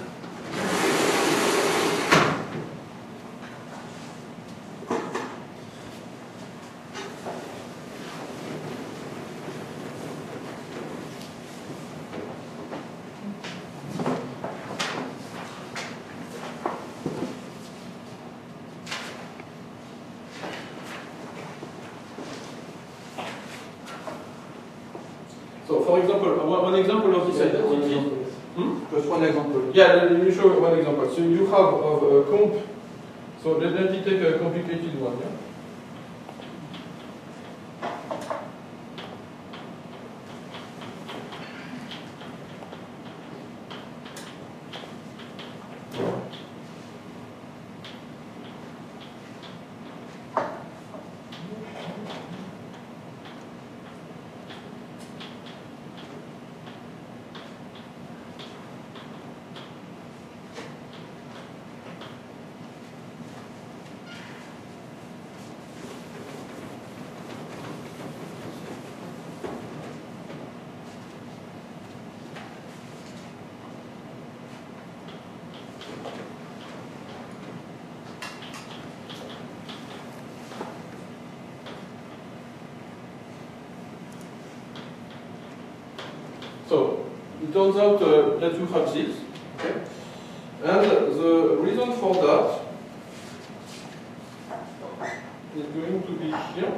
So, for example, one, one example of this identity. Hmm? Just one example. Yeah, let me show you one example. So you have a, a comp. So let, let me take a complicated one. Yeah? So it turns out uh, that you have this, okay? And the reason for that is going to be here.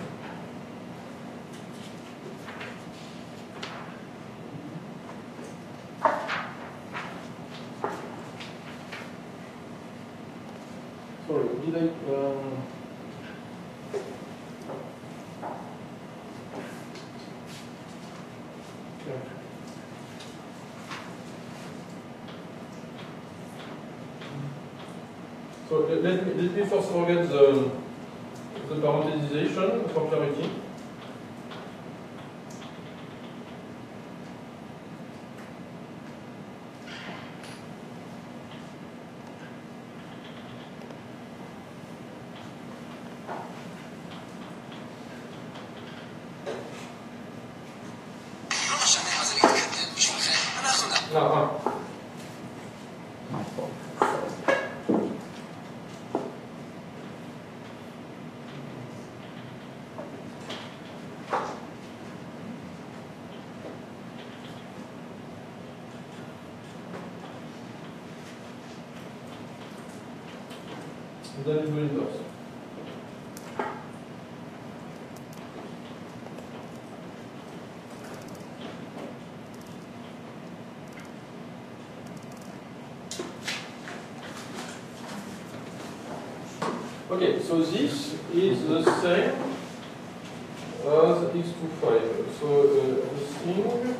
Sorry, did I? Um, okay. So let, let, me, let me first forget the, the parenthesization for clarity. No, uh, My fault. and then it will endorse. Okay, so this is the same as x twenty-five. So uh, the thing.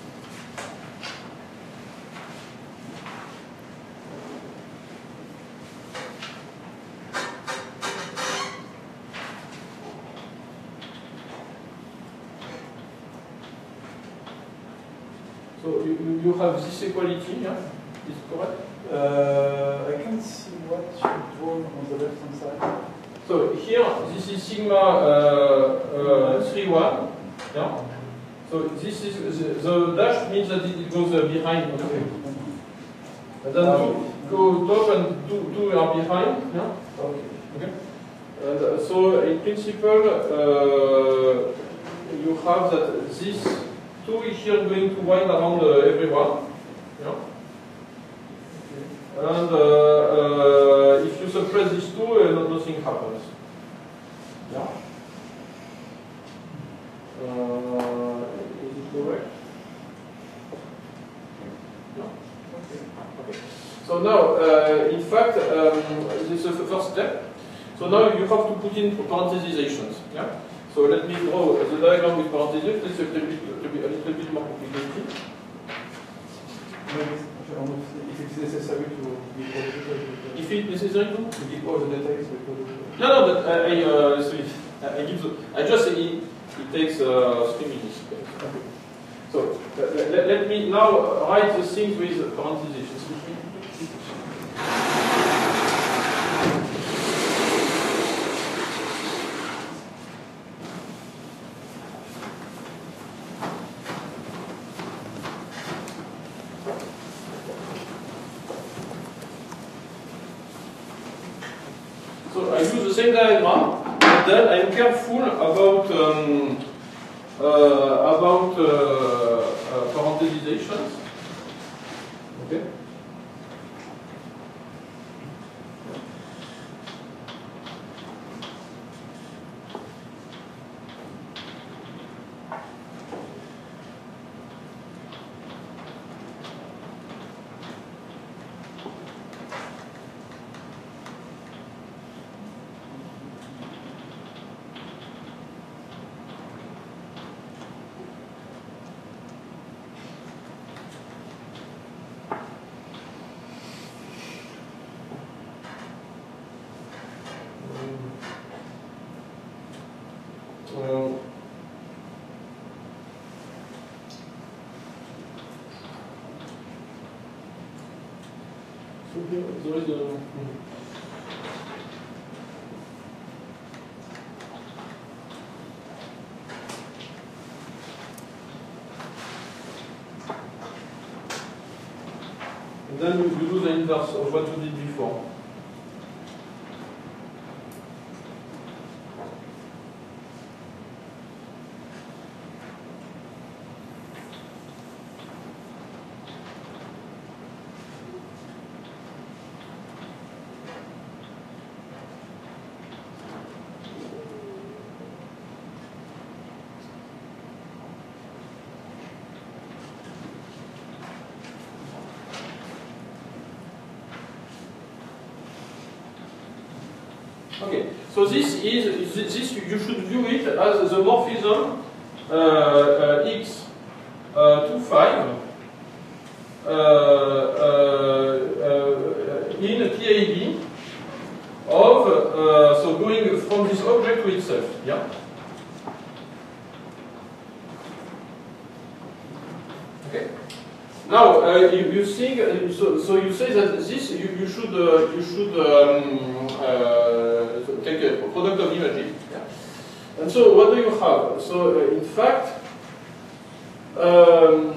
So you, you you have this equality, yeah? Is it correct? Uh, I can't see what you draw on the left hand side. So here, this is sigma uh, uh, three one. Yeah. So this is the, the dash means that it goes uh, behind. Okay. And then two go top and two, two are behind. Yeah. Okay. Okay. And uh, so in principle, uh, you have that this two is here going to wind around uh, everyone. Yeah. And uh, uh, if you suppress these two, uh, nothing happens. Yeah. Uh, is it correct? No. Okay. Okay. So now, uh, in fact, um, this is the first step. So now you have to put in parenthesizations. Yeah. So let me draw the diagram with parentheses. It's a little bit, to be a little bit more complicated. Maybe if it's necessary to give all the details. If it's necessary to? To give all the details. Because No, no, but I, I, uh, sorry, I give the, I just say it, it takes uh, three minutes. Okay. So uh, let, let me now write the things with parentheses. So I use the same diagram, but then I'm careful about um, uh, about uh, uh, parenthesizations. Okay. Well, so here there is a. And then you, you do the inverse of what you did before. Okay, so this is this you should view it as the morphism uh, uh, x uh, two five uh, uh, uh, in P A B of uh, so going from this object to itself. Yeah. Okay. Now uh, you, you think uh, so. So you say that this you, you should uh, you should um, uh, take a product of images. Yeah. And so what do you have? So uh, in fact, um, the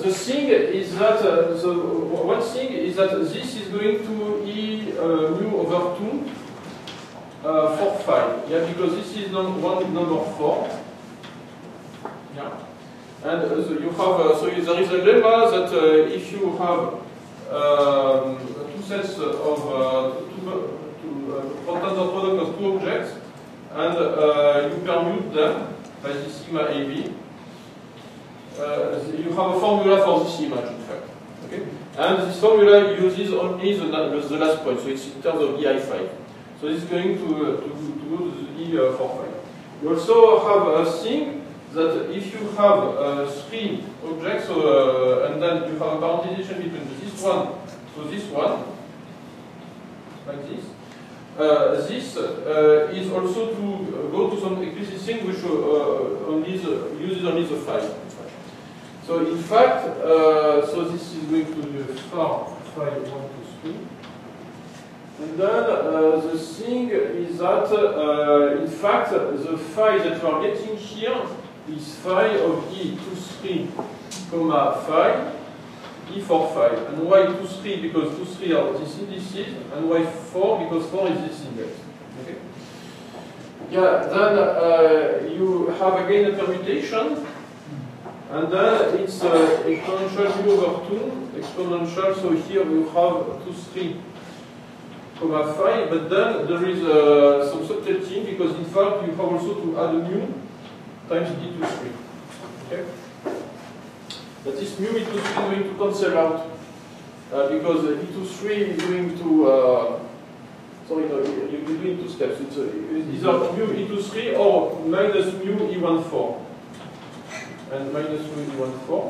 the thing is that uh, the one thing is that this is going to E uh, mu over two uh, for phi. Yeah, because this is num one number four. Yeah, and uh, so you have uh, so there is a lemma that uh, if you have um, two sets of uh, two, two uh, tensor product of two objects, and uh, you permute them by the sigma A B. Uh, you have a formula for this image, in fact. Okay? And this formula uses only the, the last point, so it's in terms of E I five. So this is going to, uh, to, to go to the E four five. You also have a thing that if you have uh, three objects, so, uh, and then you have a parameterization between this one to this one, like this. Uh, this uh, is also to go to some explicit thing which uh, only the, uses only the five. So in fact, uh, so this is going to be four, five, one, two, three. And then uh, the thing is that, uh, in fact, the phi that you are getting here is phi of E two, three, comma phi, E four, five. And why two, three? Because two, three are these indices, and why four? Because four is this index. Okay? Yeah, then uh, you have again a permutation. And then it's uh, exponential mu over two, exponential, so here we have two, three, comma phi, but then there is uh, some subtlety because in fact you have also to add a mu times e two, three. Okay? But this mu e two, three is going to cancel out uh, because e two, three is going to, uh, sorry, no, you, you're doing two steps. It's uh, either mu e two, three or minus mu e one, four. And minus mu e one, four.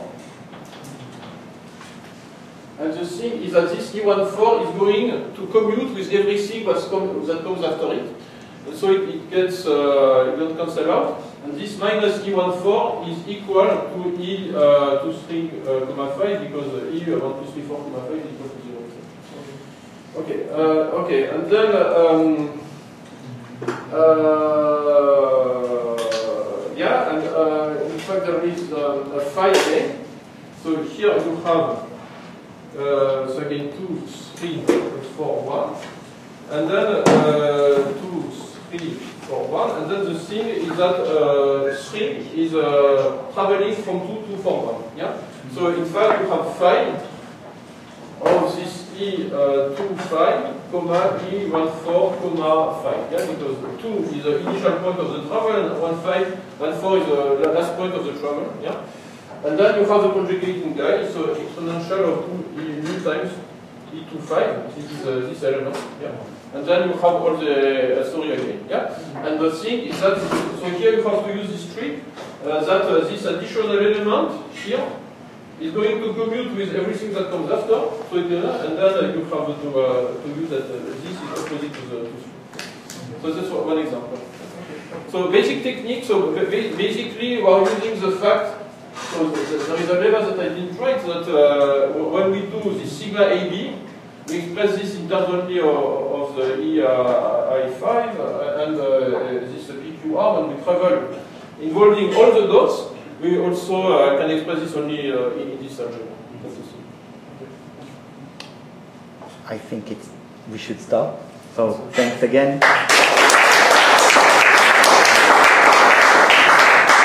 And the thing is that this e one, four is going to commute with everything that's com that comes after it. And so it, it gets, uh, it doesn't cancel out. And this minus e one, four is equal to e two, three, comma five because e one, two, three, four, comma five is equal to zero. Okay, uh, okay, and then um, uh, yeah, and uh, in fact there is um, a phi A. So here you have uh, so again two, three, four, one, and then uh, two, three, four, one, and then the thing is that uh, three is uh, traveling from two to four, one. Yeah. So in fact you have phi of this e two, five, comma e one, four, comma five. Yeah, because two is the initial point of the travel, and one, five, one, four is the last point of the travel. Yeah. And then you have the conjugating guy, so exponential of two e mu times e two, five. This is uh, this element. Yeah. And then you have all the uh, story again. Yeah. And the thing is that so here you have to use this trick uh, that uh, this additional element here is going to commute with everything that comes after, so it, uh, and then uh, you have to, uh, to use that uh, this is opposite to the two. So that's one example. So basic technique, so basically we are using the fact, so there is a level that I didn't write, that uh, when we do this sigma A B, we express this in terms only of, of the E I five uh, and uh, this P Q R when we travel involving all the dots. We also uh, can express this only uh, in, in this algebra. I think it's, we should stop. So thanks again.